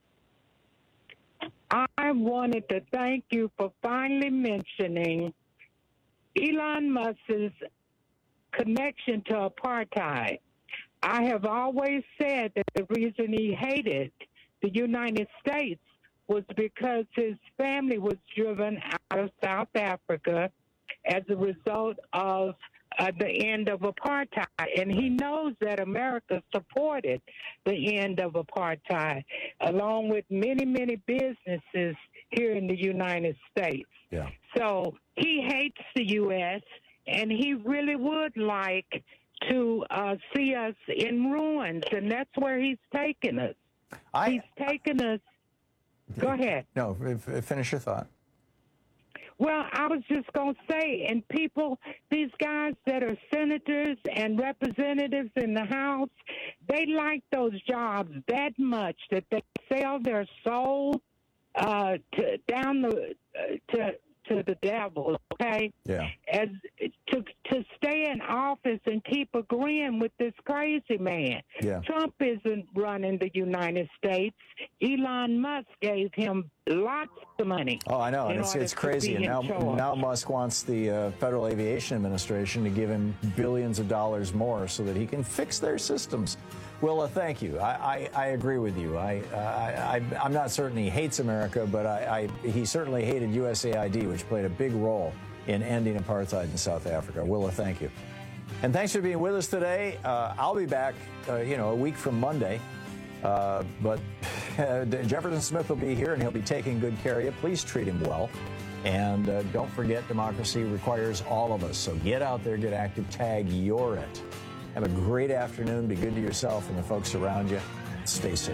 I wanted to thank you for finally mentioning Elon Musk's connection to apartheid. I have always said that the reason he hated the United States was because his family was driven out of South Africa as a result of uh, the end of apartheid. And he knows that America supported the end of apartheid, along with many, many businesses here in the United States. Yeah. So he hates the U S, and he really would like to uh, see us in ruins, and that's where he's taking us. I, he's taking us. Go ahead. No, f- finish your thought. Well, I was just going to say, and people, these guys that are senators and representatives in the House, they like those jobs that much that they sell their soul uh, to down the uh, to to the devil. Okay, yeah, as to to stay in office and keep agreeing with this crazy man. Yeah. Trump isn't running the United States. Elon Musk gave him lots of money. Oh, I know, and it's, it's crazy. And now, now Musk wants the uh, Federal Aviation Administration to give him billions of dollars more so that he can fix their systems. Willa, thank you. I, I, I agree with you. I, uh, I, I'm not certain he hates America, but I, I, he certainly hated U S A I D, which played a big role in ending apartheid in South Africa. Willa, thank you. And thanks for being with us today. Uh, I'll be back, uh, you know, a week from Monday. Uh, but Jefferson Smith will be here, and he'll be taking good care of you. Please treat him well. And uh, don't forget, democracy requires all of us. So get out there, get active, tag you're it. Have a great afternoon. Be good to yourself and the folks around you. Stay safe.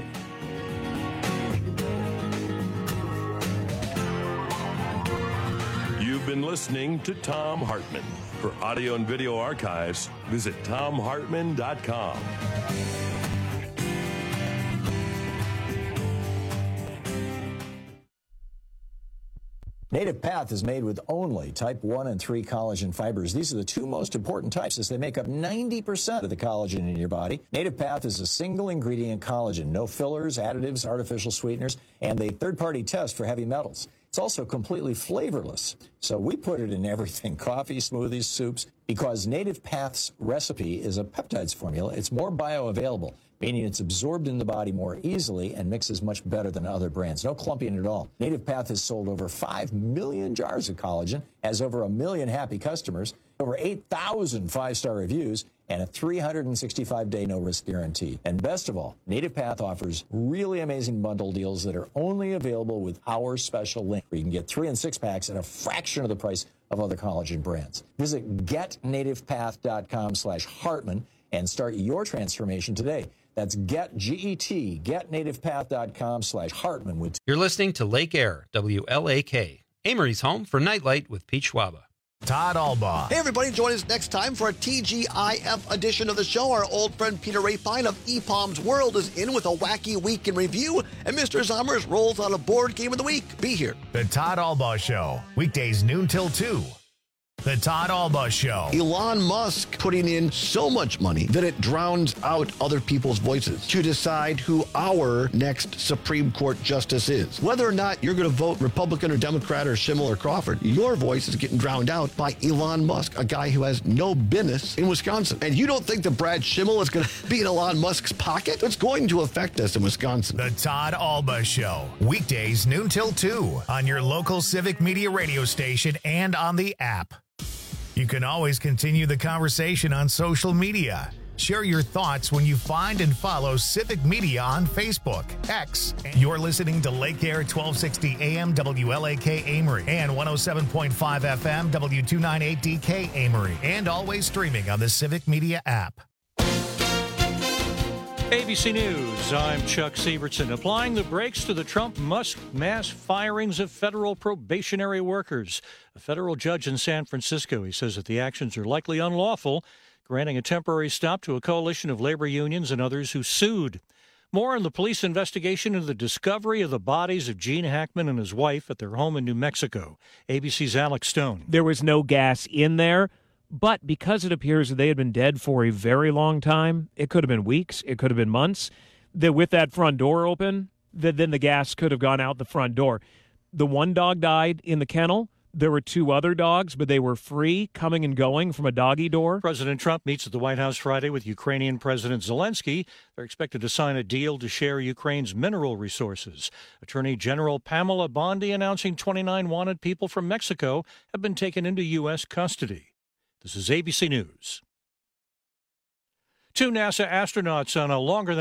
You've been listening to Thom Hartmann. For audio and video archives, visit thom hartmann dot com. Native Path is made with only type one and three collagen fibers. These are the two most important types as they make up ninety percent of the collagen in your body. Native Path is a single ingredient collagen, no fillers, additives, artificial sweeteners, and a third-party test for heavy metals. It's also completely flavorless. So we put it in everything, coffee, smoothies, soups, because Native Path's recipe is a peptides formula. It's more bioavailable, meaning it's absorbed in the body more easily and mixes much better than other brands. No clumping at all. Native Path has sold over five million jars of collagen, has over a million happy customers, over eight thousand five-star reviews, and a three hundred sixty-five day no-risk guarantee. And best of all, Native Path offers really amazing bundle deals that are only available with our special link, where you can get three and six packs at a fraction of the price of other collagen brands. Visit get native path dot com slash Hartmann and start your transformation today. That's get, G E T, get native path dot com slash Hartmann. With You're listening to Lake Air, W L A K, Amory's home for Nightlight with Pete Schwaba. Todd Albaugh. Hey, everybody, join us next time for a T G I F edition of the show. Our old friend Peter Rapine of E P O M's World is in with a wacky week in review, and Mister Zommers rolls out a board game of the week. Be here. The Todd Albaugh Show, weekdays noon till two. The Todd Alba Show. Elon Musk putting in so much money that it drowns out other people's voices to decide who our next Supreme Court justice is. Whether or not you're going to vote Republican or Democrat or Schimmel or Crawford, your voice is getting drowned out by Elon Musk, a guy who has no business in Wisconsin. And you don't think that Brad Schimmel is going to be in Elon Musk's pocket? It's going to affect us in Wisconsin. The Todd Alba Show. Weekdays noon till two on your local Civic Media radio station and on the app. You can always continue the conversation on social media. Share your thoughts when you find and follow Civic Media on Facebook, X. You're listening to Lake Air twelve sixty A M W L A K Amory and one oh seven point five F M W two ninety-eight D K Amory, and always streaming on the Civic Media app. A B C News, I'm Chuck Sievertson. Applying the brakes to the Trump-Musk mass firings of federal probationary workers. A federal judge in San Francisco, he says that the actions are likely unlawful, granting a temporary stop to a coalition of labor unions and others who sued. More on the police investigation into the discovery of the bodies of Gene Hackman and his wife at their home in New Mexico. A B C's Alex Stone. There was no gas in there. But because it appears that they had been dead for a very long time, it could have been weeks, it could have been months, that with that front door open, that then the gas could have gone out the front door. The one dog died in the kennel. There were two other dogs, but they were free, coming and going from a doggy door. President Trump meets at the White House Friday with Ukrainian President Zelensky. They're expected to sign a deal to share Ukraine's mineral resources. Attorney General Pamela Bondi announcing twenty-nine wanted people from Mexico have been taken into U S custody. This is A B C News. Two NASA astronauts on a longer than